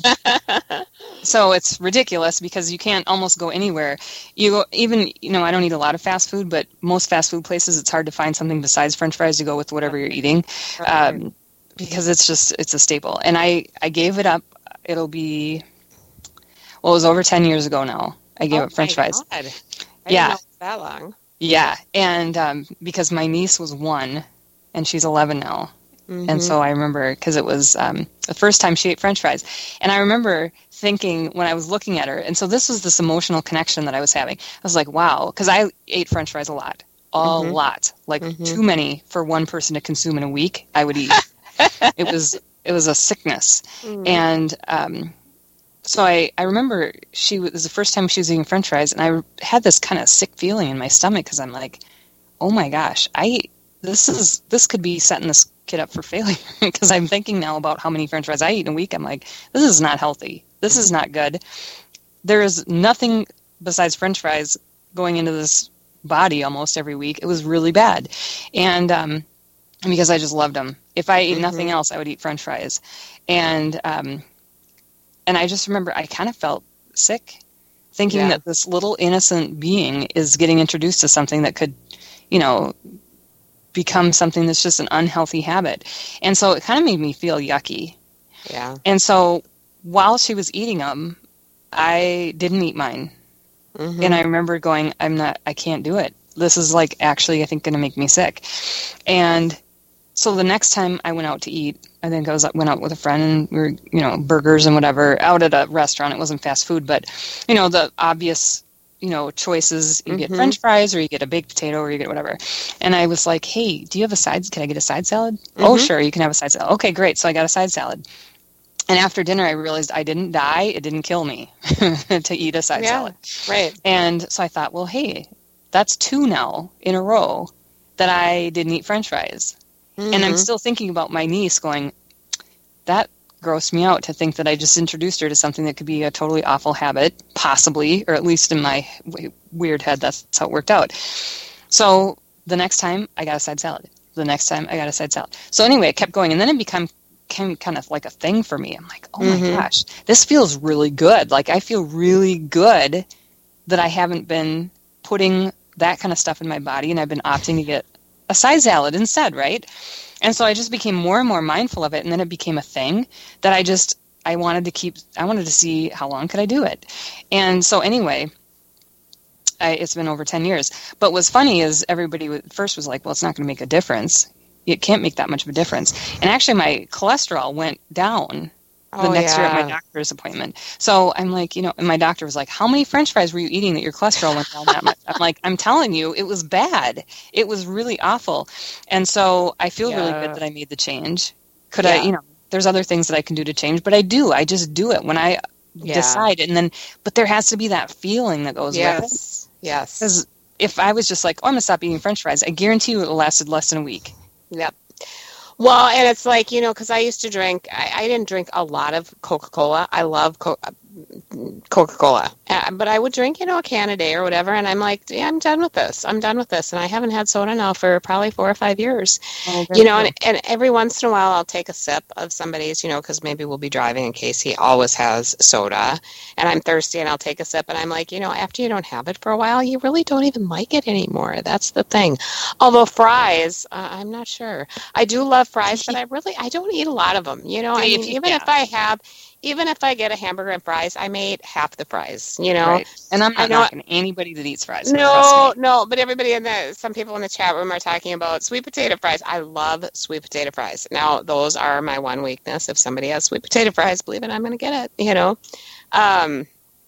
um, so it's ridiculous because you can't almost go anywhere. You go, even, you know, I don't eat a lot of fast food, but most fast food places, it's hard to find something besides French fries to go with whatever you're eating, um, because it's just, it's a staple. And I, I gave it up. It'll be, well, it was over ten years ago now. I gave oh up French fries. God. I yeah. didn't know it was that long. Yeah, and um, because my niece was one, and she's eleven now, mm-hmm. and so I remember, because it was um, the first time she ate French fries, and I remember thinking when I was looking at her, and so this was this emotional connection that I was having. I was like, wow, because I ate French fries a lot, a mm-hmm. lot, like mm-hmm. too many for one person to consume in a week. I would eat. it was it was a sickness, mm. and. Um, So I, I remember she was, it was the first time she was eating French fries, and I had this kind of sick feeling in my stomach because I'm like, oh my gosh, I this is this could be setting this kid up for failure because I'm thinking now about how many French fries I eat in a week. I'm like, this is not healthy. This is not good. There is nothing besides French fries going into this body almost every week. It was really bad, and um, because I just loved them. If I ate mm-hmm. nothing else, I would eat French fries, and um. And I just remember I kind of felt sick, thinking yeah. that this little innocent being is getting introduced to something that could, you know, become something that's just an unhealthy habit. And so it kind of made me feel yucky. Yeah. And so while she was eating them, I didn't eat mine. Mm-hmm. And I remember going, I'm not, I can't do it. This is like actually, I think, going to make me sick. And so the next time I went out to eat, I think I was went out with a friend and we were, you know, burgers and whatever, out at a restaurant. It wasn't fast food, but, you know, the obvious, you know, choices. You mm-hmm. get French fries or you get a baked potato or you get whatever. And I was like, hey, do you have a side? Can I get a side salad? Mm-hmm. Oh, sure, you can have a side salad. Okay, great. So I got a side salad. And after dinner, I realized I didn't die. It didn't kill me to eat a side yeah, salad. Right. And so I thought, well, hey, that's two now in a row that I didn't eat French fries. Mm-hmm. And I'm still thinking about my niece going, that grossed me out to think that I just introduced her to something that could be a totally awful habit, possibly, or at least in my w- weird head, that's how it worked out. So the next time, I got a side salad. The next time, I got a side salad. So anyway, it kept going, and then it became, became kind of like a thing for me. I'm like, oh my mm-hmm. gosh, this feels really good. Like, I feel really good that I haven't been putting that kind of stuff in my body, and I've been opting to get a side salad instead, right? And so I just became more and more mindful of it, and then it became a thing that I just, I wanted to keep, I wanted to see how long could I do it. And so anyway, I, it's been over ten years. But what's funny is everybody would, first was like, well, it's not going to make a difference. It can't make that much of a difference. And actually my cholesterol went down the oh, next yeah. year at my doctor's appointment. So I'm like, you know, and my doctor was like, how many French fries were you eating that your cholesterol went down that much? I'm like, I'm telling you, it was bad. It was really awful. And so I feel yeah. really good that I made the change. Could yeah. I, you know, there's other things that I can do to change, but I do. I just do it when I yeah. decide. And then, but there has to be that feeling that goes yes. with it. Yes. Because if I was just like, oh, I'm going to stop eating French fries, I guarantee you it lasted less than a week. Yep. Well, and it's like, you know, because I used to drink, I, I didn't drink a lot of Coca-Cola. I love Co- Coca-Cola. Uh, but I would drink, you know, a can a day or whatever, and I'm like, yeah, I'm done with this. I'm done with this. And I haven't had soda now for probably four or five years. Oh, you know, and, and every once in a while I'll take a sip of somebody's, you know, because maybe we'll be driving and Casey always has soda, and I'm thirsty and I'll take a sip, and I'm like, you know, after you don't have it for a while, you really don't even like it anymore. That's the thing. Although fries, uh, I'm not sure. I do love fries, but I really, I don't eat a lot of them. You know, I mean, even yeah. if I have... Even if I get a hamburger and fries, I may eat half the fries, you know. Right. And I'm not knocking anybody that eats fries. No, no, but everybody in the, some people in the chat room are talking about sweet potato fries. I love sweet potato fries. Now, those are my one weakness. If somebody has sweet potato fries, believe it, I'm going to get it, you know. Um,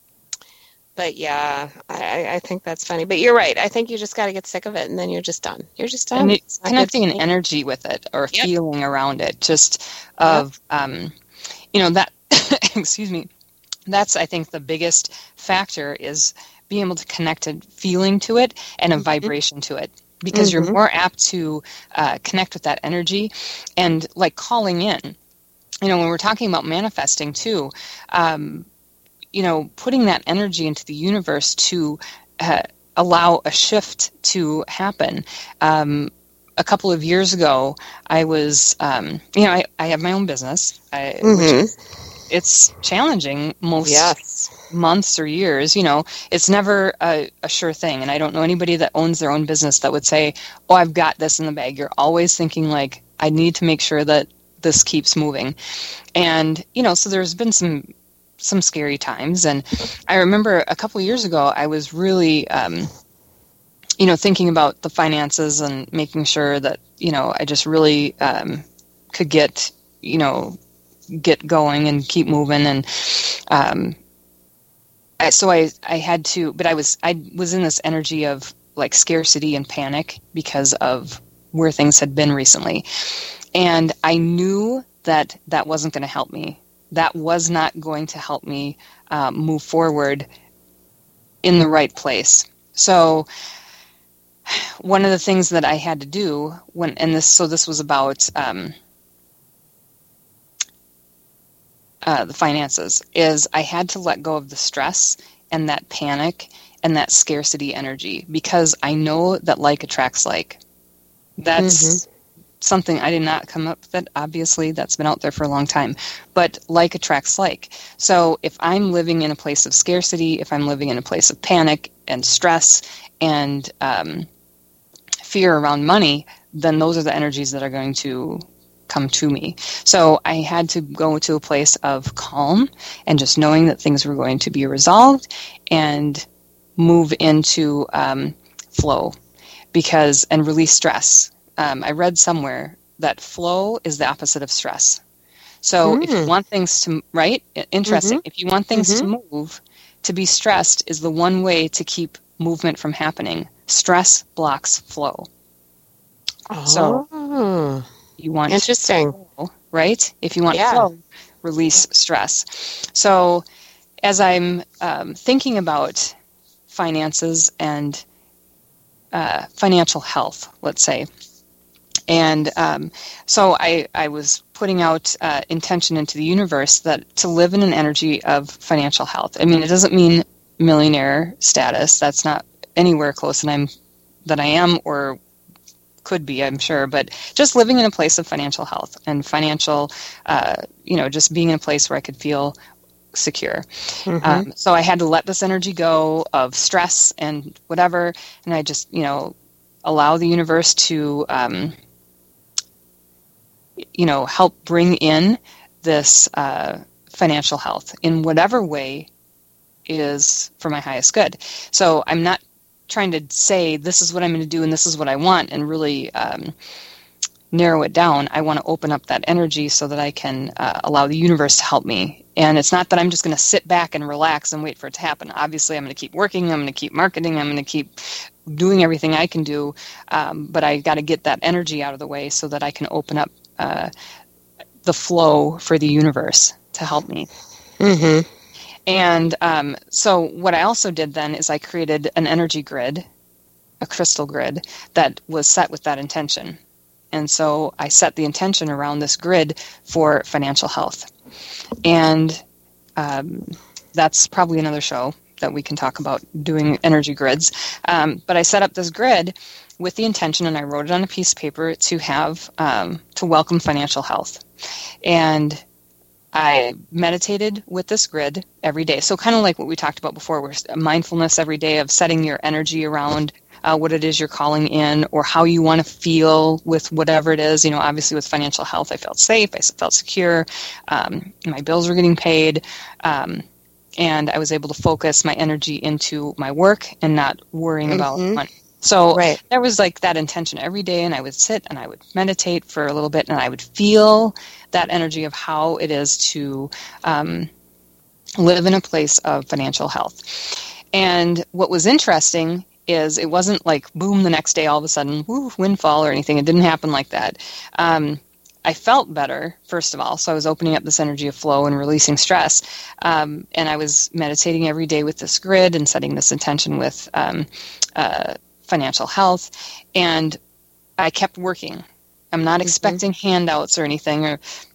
but yeah, I, I think that's funny. But you're right. I think you just got to get sick of it, and then you're just done. You're just done. And connecting an energy with it or yep. feeling around it, just of, yep. um, you know, that. Excuse me. That's, I think, the biggest factor is being able to connect a feeling to it and a mm-hmm. vibration to it, because mm-hmm. you're more apt to uh, connect with that energy and like calling in. You know, when we're talking about manifesting too, um, you know, putting that energy into the universe to uh, allow a shift to happen. Um, a couple of years ago, I was, um, you know, I, I have my own business, I, Mm-hmm. which is, it's challenging most Yes. months or years. You know, it's never a, a sure thing. And I don't know anybody that owns their own business that would say, oh, I've got this in the bag. You're always thinking like, I need to make sure that this keeps moving. And, you know, so there's been some some scary times. And I remember a couple of years ago, I was really, um, you know, thinking about the finances and making sure that, you know, I just really um, could get, you know, get going and keep moving. And um, I, so I, I had to, but I was, I was in this energy of like scarcity and panic because of where things had been recently. And I knew that that wasn't going to help me. That was not going to help me uh, move forward in the right place. So one of the things that I had to do when, and this, so this was about um, uh, the finances, is I had to let go of the stress and that panic and that scarcity energy, because I know that like attracts like. That's mm-hmm. something I did not come up with. That obviously that's been out there for a long time, but like attracts like. So if I'm living in a place of scarcity, if I'm living in a place of panic and stress and um, fear around money, then those are the energies that are going to come to me. So I had to go to a place of calm and just knowing that things were going to be resolved and move into um, flow. Because, and release stress. Um, I read somewhere that flow is the opposite of stress. So mm. if you want things to, right? Interesting. Mm-hmm. If you want things mm-hmm. to move, to be stressed is the one way to keep movement from happening. Stress blocks flow. Oh. So you want Interesting. flow, right? If you want yeah. flow, release stress. So as I'm um, thinking about finances and Uh, financial health, let's say. And um, so I, I was putting out uh, intention into the universe that to live in an energy of financial health. I mean, it doesn't mean millionaire status. That's not anywhere close that I'm that I am or could be, I'm sure. But just living in a place of financial health and financial, uh, you know, just being in a place where I could feel secure. Mm-hmm. Um, so I had to let this energy go of stress and whatever, and I just, you know, allow the universe to, um, you know, help bring in this uh, financial health in whatever way is for my highest good. So I'm not trying to say this is what I'm going to do and this is what I want and really um, narrow it down. I want to open up that energy so that I can uh, allow the universe to help me. And it's not that I'm just going to sit back and relax and wait for it to happen. Obviously, I'm going to keep working. I'm going to keep marketing. I'm going to keep doing everything I can do. Um, but I got to get that energy out of the way so that I can open up uh, the flow for the universe to help me. Mm-hmm. And um, so what I also did then is I created an energy grid, a crystal grid, that was set with that intention. And so I set the intention around this grid for financial health. And um, that's probably another show that we can talk about doing energy grids. Um, but I set up this grid with the intention, and I wrote it on a piece of paper to have, um, to welcome financial health. And I meditated with this grid every day. So kind of like what we talked about before, where mindfulness every day of setting your energy around Uh, what it is you're calling in or how you want to feel with whatever it is. You know, obviously with financial health, I felt safe. I felt secure. Um, my bills were getting paid. Um, and I was able to focus my energy into my work and not worrying mm-hmm. about money. So right. there was like that intention every day, and I would sit and I would meditate for a little bit, and I would feel that energy of how it is to um, live in a place of financial health. And what was interesting is it wasn't like, boom, the next day all of a sudden, woo, windfall or anything. It didn't happen like that. Um, I felt better, first of all, so I was opening up this energy of flow and releasing stress. Um, and I was meditating every day with this grid and setting this intention with um, uh, financial health. And I kept working. I'm not mm-hmm. expecting handouts or anything, or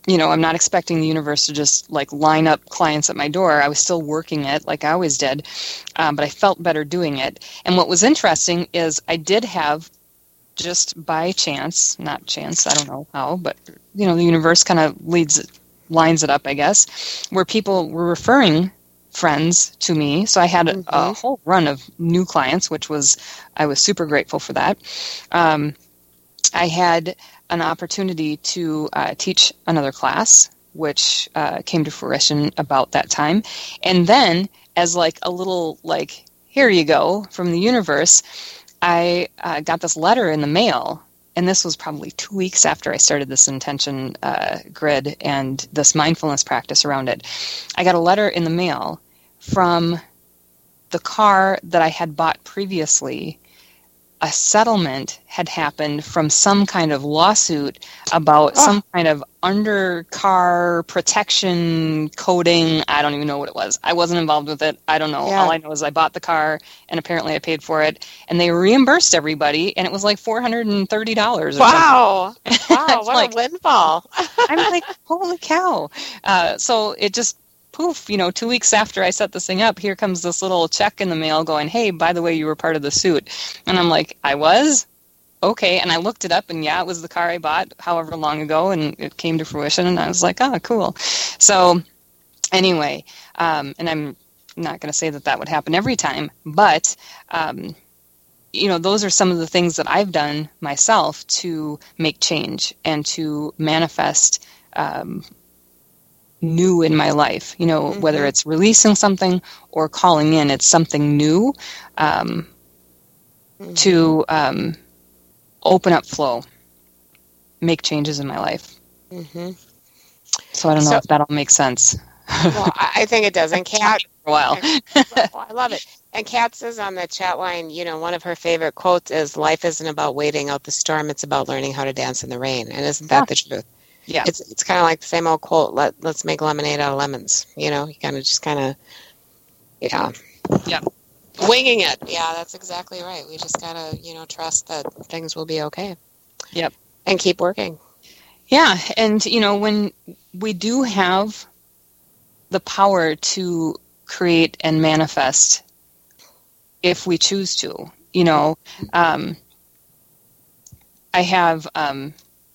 you know, I'm not expecting the universe to just like line up clients at my door. I was still working it like I always did, um, but I felt better doing it. And what was interesting is I did have, just by chance, not chance, I don't know how, but you know, the universe kind of leads, lines it up, I guess, where people were referring friends to me. So I had a, mm-hmm. a whole run of new clients, which was, I was super grateful for that. Um, I had an opportunity to uh, teach another class, which uh, came to fruition about that time. And then, as like a little, like, here you go, from the universe, I uh, got this letter in the mail. And this was probably two weeks after I started this intention uh, grid and this mindfulness practice around it. I got a letter in the mail from the car that I had bought previously. A settlement had happened from some kind of lawsuit about oh. some kind of undercar protection coating. I don't even know what it was. I wasn't involved with it. I don't know. Yeah. All I know is I bought the car, and apparently I paid for it, and they reimbursed everybody, and it was like four hundred thirty dollars. Or wow. Something. Wow, what like, a windfall. I'm like, holy cow. Uh, so it just... poof, you know, two weeks after I set this thing up, here comes this little check in the mail going, hey, by the way, you were part of the suit. And I'm like, I was? Okay. And I looked it up, and yeah, it was the car I bought however long ago, and it came to fruition, and I was like, oh, cool. So anyway, um, and I'm not going to say that that would happen every time, but, um, you know, those are some of the things that I've done myself to make change and to manifest um new in my life, you know, mm-hmm. whether it's releasing something or calling in, it's something new um, mm-hmm. to um, open up flow, make changes in my life. Mm-hmm. So I don't know so, if that all makes sense. Well, I think it does. And Kat, for a while. I love it. And Kat says on the chat line, you know, one of her favorite quotes is, life isn't about waiting out the storm, it's about learning how to dance in the rain. And isn't that yeah. the truth? Yeah, it's it's kind of like the same old quote. Let let's make lemonade out of lemons. You know, you kind of just kind of, yeah, yeah, winging it. Yeah, that's exactly right. We just gotta, you know, trust that things will be okay. Yep, and keep working. Yeah, and you know, when we do have the power to create and manifest, if we choose to, you know, um, I have. Um,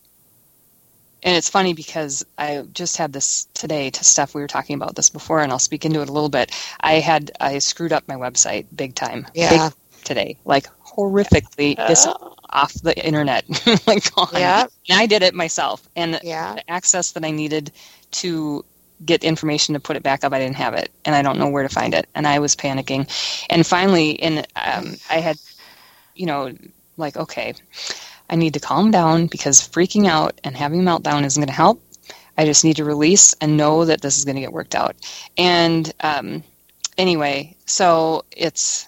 And it's funny because I just had this today to Steph. We were talking about this before, and I'll speak into it a little bit. I had I screwed up my website big time. Yeah. Big today, like horrifically uh, it's off the internet, like gone. Yeah. And I did it myself, and yeah. the access that I needed to get information to put it back up, I didn't have it, and I don't know where to find it, and I was panicking. And finally, in um, I had, you know, like okay. I need to calm down because freaking out and having a meltdown isn't going to help. I just need to release and know that this is going to get worked out. And um, anyway, so it's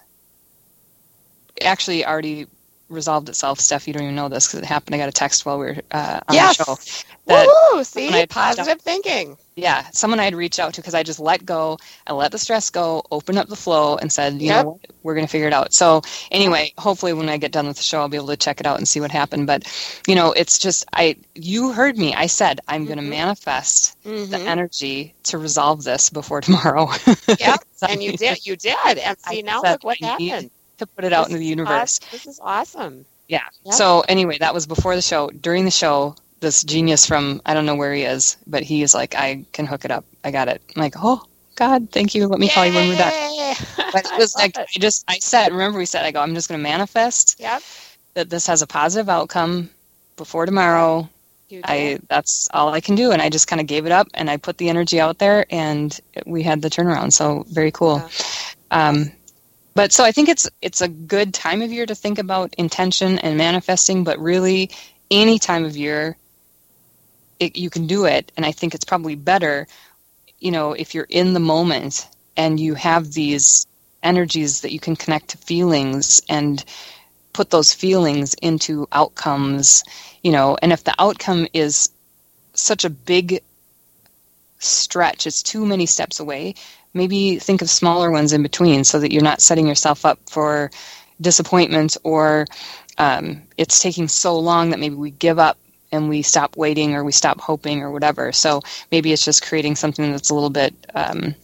actually already resolved itself. Steph, you don't even know this because it happened. I got a text while we were uh, on yes. the show. That Woo! See, positive thinking. Yeah, someone I had reached out to because I just let go. I let the stress go, opened up the flow, and said, you yep. know what, we're going to figure it out. So anyway, hopefully when I get done with the show, I'll be able to check it out and see what happened. But, you know, it's just, I. you heard me. I said, I'm mm-hmm. going to manifest mm-hmm. the energy to resolve this before tomorrow. Yep, and you did. You did. And see, I now look what I happened. To put it out this into the universe. Awesome. This is awesome. Yeah. Yep. So anyway, that was before the show. During the show, this genius from, I don't know where he is, but he is like, I can hook it up. I got it. I'm like, oh, God, thank you. Let me Yay! Call you when we're done. But it was like, it. I just, I said, remember we said, I go, I'm just going to manifest yep. that this has a positive outcome before tomorrow. I That's all I can do. And I just kind of gave it up, and I put the energy out there, and we had the turnaround. So very cool. Yeah. Um, But so I think it's it's a good time of year to think about intention and manifesting, but really any time of year it, you can do it. And I think it's probably better, you know, if you're in the moment and you have these energies that you can connect to feelings and put those feelings into outcomes, you know, and if the outcome is such a big stretch, it's too many steps away, maybe think of smaller ones in between so that you're not setting yourself up for disappointment or um, it's taking so long that maybe we give up and we stop waiting or we stop hoping or whatever. So maybe it's just creating something that's a little bit um,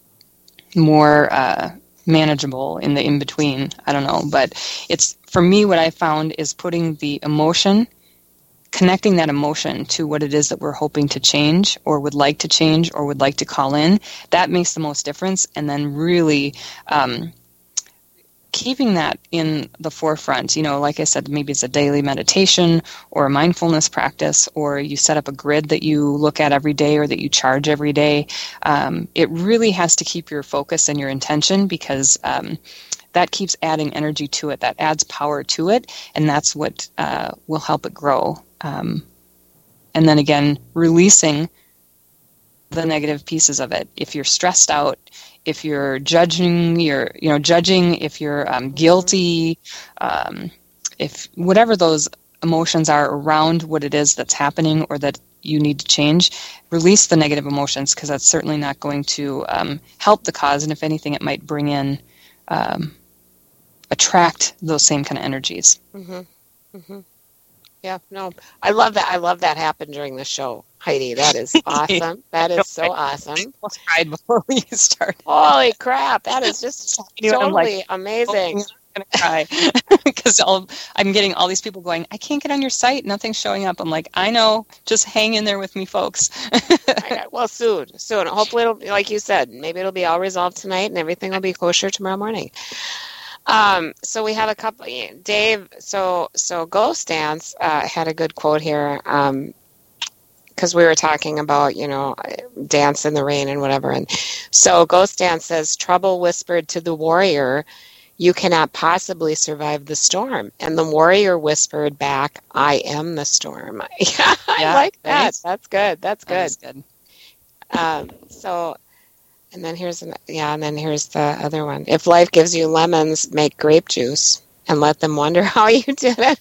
more uh, manageable in the in-between. I don't know. But it's, for me, what I found is putting the emotion, connecting that emotion to what it is that we're hoping to change or would like to change or would like to call in. That makes the most difference. And then really um, keeping that in the forefront. You know, like I said, maybe it's a daily meditation or a mindfulness practice, or you set up a grid that you look at every day or that you charge every day. Um, it really has to keep your focus and your intention, because um, that keeps adding energy to it. That adds power to it, and that's what uh, will help it grow. Um, and then again, releasing the negative pieces of it. If you're stressed out, if you're judging, you're you know judging. If you're um, guilty, um, if whatever those emotions are around what it is that's happening or that you need to change, release the negative emotions, because that's certainly not going to um, help the cause. And if anything, it might bring in, um, attract those same kind of energies. Mm-hmm. Mm-hmm. Yeah, no, I love that. I love that happened during the show, Heidi. That is awesome. That is so awesome. I almost cried before we started. Holy crap! That is just totally like, amazing. Oh, I'm gonna cry because I'm getting all these people going, I can't get on your site. Nothing's showing up. I'm like, I know. Just hang in there with me, folks. Well, soon, soon. Hopefully, it'll, like you said, maybe it'll be all resolved tonight, and everything will be kosher tomorrow morning. Um, so we have a couple, Dave, so, so Ghost Dance, uh, had a good quote here, um, cause we were talking about, you know, dance in the rain and whatever. And so Ghost Dance says, trouble whispered to the warrior, you cannot possibly survive the storm. And the warrior whispered back, I am the storm. Yeah, I yeah, like that. Nice. That's good. That's good. That is good. Um, so, And then here's an, yeah, and then here's the other one. If life gives you lemons, make grape juice and let them wonder how you did it.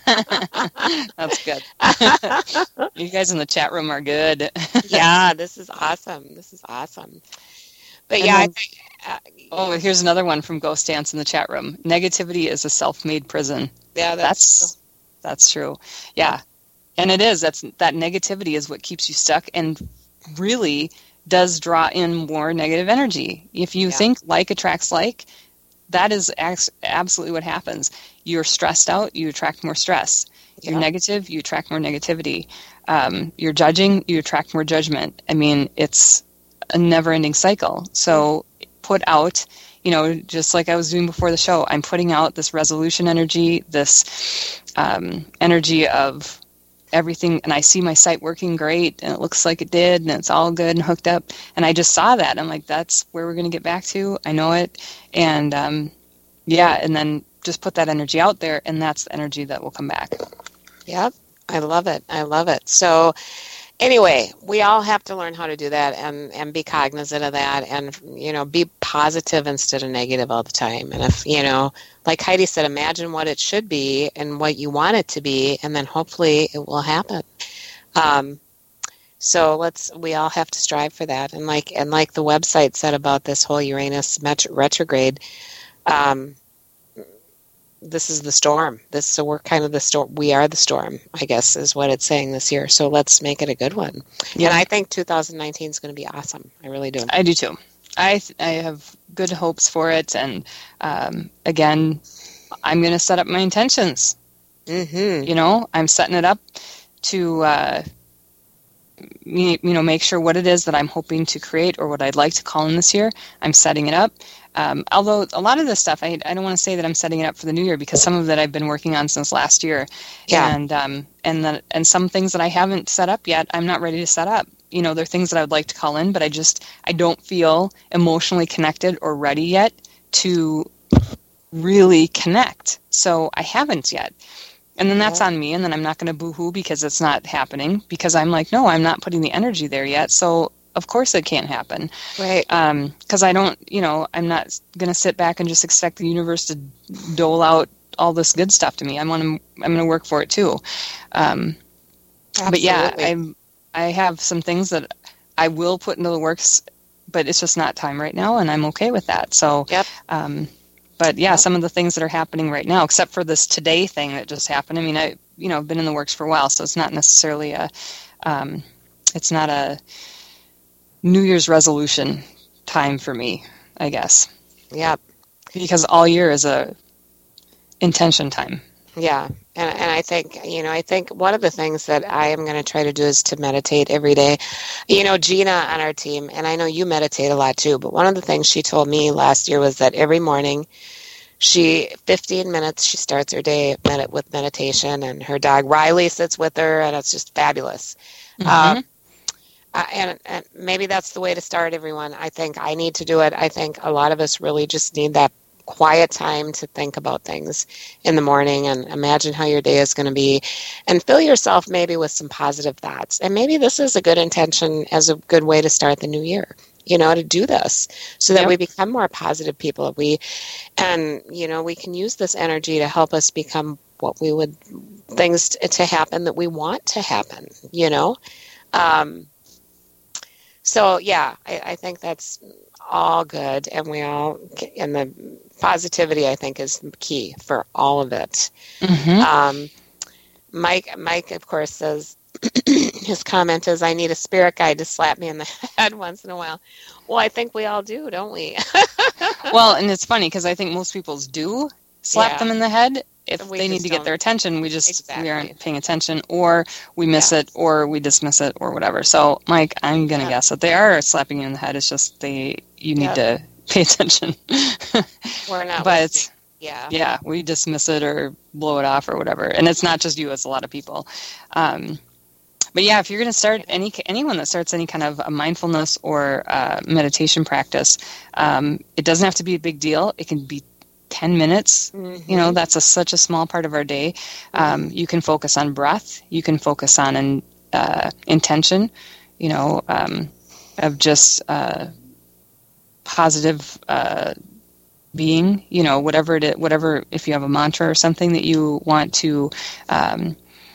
That's good. You guys in the chat room are good. Yeah, this is awesome. This is awesome. But and yeah, then, I think, uh, oh, here's another one from Ghost Dance in the chat room. Negativity is a self-made prison. Yeah, that's that's true. That's true. Yeah, and it is. That's that negativity is what keeps you stuck, and really does draw in more negative energy. If you yeah. think like attracts like, that is absolutely what happens. You're stressed out, you attract more stress. You're yeah. negative, you attract more negativity. Um, you're judging, you attract more judgment. I mean, it's a never-ending cycle. So put out, you know, just like I was doing before the show, I'm putting out this resolution energy, this um, energy of everything, and I see my site working great, and it looks like it did, and it's all good and hooked up, and I just saw that. I'm like, that's where we're going to get back to. I know it, and um, yeah, and then just put that energy out there, and that's the energy that will come back. Yep, I love it. I love it. So anyway, we all have to learn how to do that and, and be cognizant of that, and, you know, be positive instead of negative all the time. And if, you know, like Heidi said, imagine what it should be and what you want it to be, and then hopefully it will happen. Um, so let's, we all have to strive for that. And like, and like the website said about this whole Uranus met- retrograde, um, this is the storm. This, so we're kind of the storm. We are the storm, I guess, is what it's saying this year. So let's make it a good one. Yeah. And I think two thousand nineteen is going to be awesome. I really do. I do too. I th- I have good hopes for it. And um, again, I'm going to set up my intentions. Mm-hmm. You know, I'm setting it up to, uh, you know, make sure what it is that I'm hoping to create or what I'd like to call in this year. I'm setting it up. Um, although a lot of this stuff, I, I don't want to say that I'm setting it up for the new year, because some of it I've been working on since last year. Yeah. And, um, and, the, and some things that I haven't set up yet, I'm not ready to set up. You know, there are things that I would like to call in, but I just, I don't feel emotionally connected or ready yet to really connect. So I haven't yet. And then that's on me, and then I'm not going to boo-hoo because it's not happening, because I'm like, no, I'm not putting the energy there yet. So of course it can't happen. Right. Um, because I don't, you know, I'm not going to sit back and just expect the universe to dole out all this good stuff to me. I'm going to, I'm going to work for it too. Um, but yeah, I'm, I have some things that I will put into the works, but it's just not time right now, and I'm okay with that. So, yep. um, but yeah, some of the things that are happening right now, except for this today thing that just happened. I mean, I, you know, been in the works for a while, so it's not necessarily a, um, it's not a New Year's resolution time for me, I guess. Yep. Because all year is a intention time. Yeah. And and I think, you know, I think one of the things that I am going to try to do is to meditate every day. You know, Gina on our team, and I know you meditate a lot too, but one of the things she told me last year was that every morning she, fifteen minutes, she starts her day med- with meditation, and her dog Riley sits with her, and it's just fabulous. Mm-hmm. Um, uh, and, and maybe that's the way to start, everyone. I think I need to do it. I think a lot of us really just need that quiet time to think about things in the morning and imagine how your day is going to be, and fill yourself maybe with some positive thoughts. And maybe this is a good intention as a good way to start the new year, you know, to do this so that Yep. we become more positive people. We, and, you know, we can use this energy to help us become what we would, things to, to happen that we want to happen, you know? Um, so yeah, I, I think that's all good, and we all, and the positivity, I think, is key for all of it. Mm-hmm. Um, Mike, Mike, of course, says his comment is, "I need a spirit guide to slap me in the head once in a while." Well, I think we all do, don't we? Well, and it's funny because I think most people do slap Yeah. them in the head. If We they need just to get don't- their attention, we just Exactly. we aren't paying attention, or we miss Yeah. it, or we dismiss it, or whatever. So, Mike, I'm gonna Yeah. guess that they are slapping you in the head. It's just they you need Yeah. to pay attention. We're not But listening. Yeah. yeah, we dismiss it or blow it off or whatever. And it's not just you; it's a lot of people. Um, but yeah, if you're going to start any anyone that starts any kind of a mindfulness or uh, meditation practice, um, it doesn't have to be a big deal. It can be ten minutes. Mm-hmm. You know, that's a, such a small part of our day. Um, you can focus on breath. You can focus on an uh, intention. You know, um, of just uh, positive. Uh, being, you know, whatever it is, whatever, if you have a mantra or something that you want to um,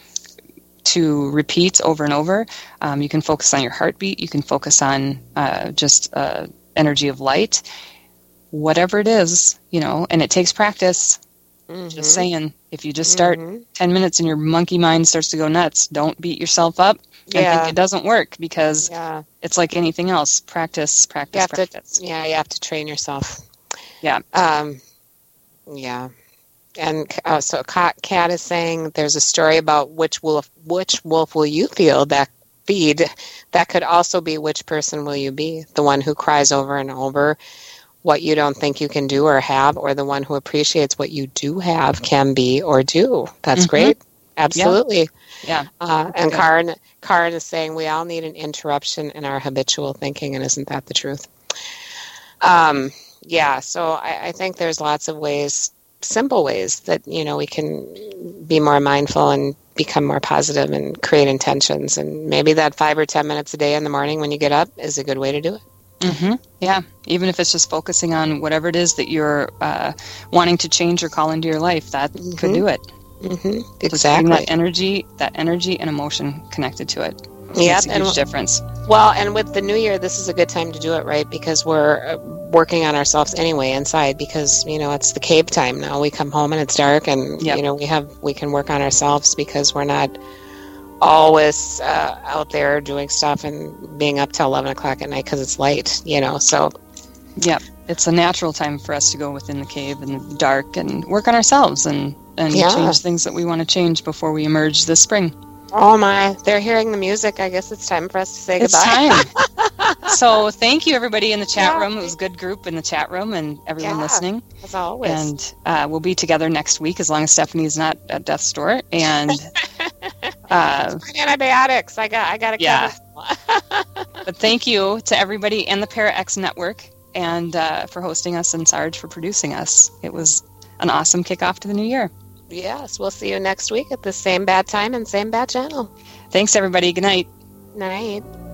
to repeat over and over, um, you can focus on your heartbeat. You can focus on uh, just uh, energy of light, whatever it is, you know, and it takes practice. Mm-hmm. Just saying, if you just start Mhm. ten minutes and your monkey mind starts to go nuts, don't beat yourself up and Yeah. think it doesn't work, because Yeah. it's like anything else. Practice, You practice, have to, practice. yeah, you have to train yourself. Yeah. Um, yeah. And uh, so Kat, Kat is saying there's a story about which wolf, which wolf will you feel that feed? That could also be which person will you be? The one who cries over and over what you don't think you can do or have, or the one who appreciates what you do have, can be, or do. That's Mhm. great. Absolutely. Yeah. Uh, and Good. Karen, Karen is saying we all need an interruption in our habitual thinking, and isn't that the truth? Um, yeah, so I, I think there's lots of ways, simple ways that, you know, we can be more mindful and become more positive and create intentions. And maybe that five or ten minutes a day in the morning when you get up is a good way to do it. Mm-hmm. Yeah, even if it's just focusing on whatever it is that you're uh, wanting to change or call into your life, that Mhm. could do it. Mm-hmm. Just getting Exactly. that energy, that energy and emotion connected to it. Yeah, Makes a and huge difference. well, and with the new year, this is a good time to do it, right? Because we're uh, working on ourselves anyway inside. Because you know it's the cave time now. We come home and it's dark, and Yep. you know we have we can work on ourselves because we're not always uh, out there doing stuff and being up till eleven o'clock at night because it's light. You know, so Yeah, it's a natural time for us to go within the cave in the dark and work on ourselves and, and Yeah. change things that we want to change before we emerge this spring. oh my, they're hearing the music. I guess it's time for us to say It's goodbye. time. So thank you, everybody in the chat Yeah. room. It was a good group in the chat room and everyone Yeah. listening. As always. And uh, we'll be together next week as long as Stephanie's not at death's door. And uh, antibiotics. I got. I got to Yeah. cover. but thank you to everybody and the Para X Network and uh, for hosting us, and Sarge for producing us. It was an awesome kickoff to the new year. Yes, we'll see you next week at the same bad time and same bad channel. Thanks, everybody. Good night. Night.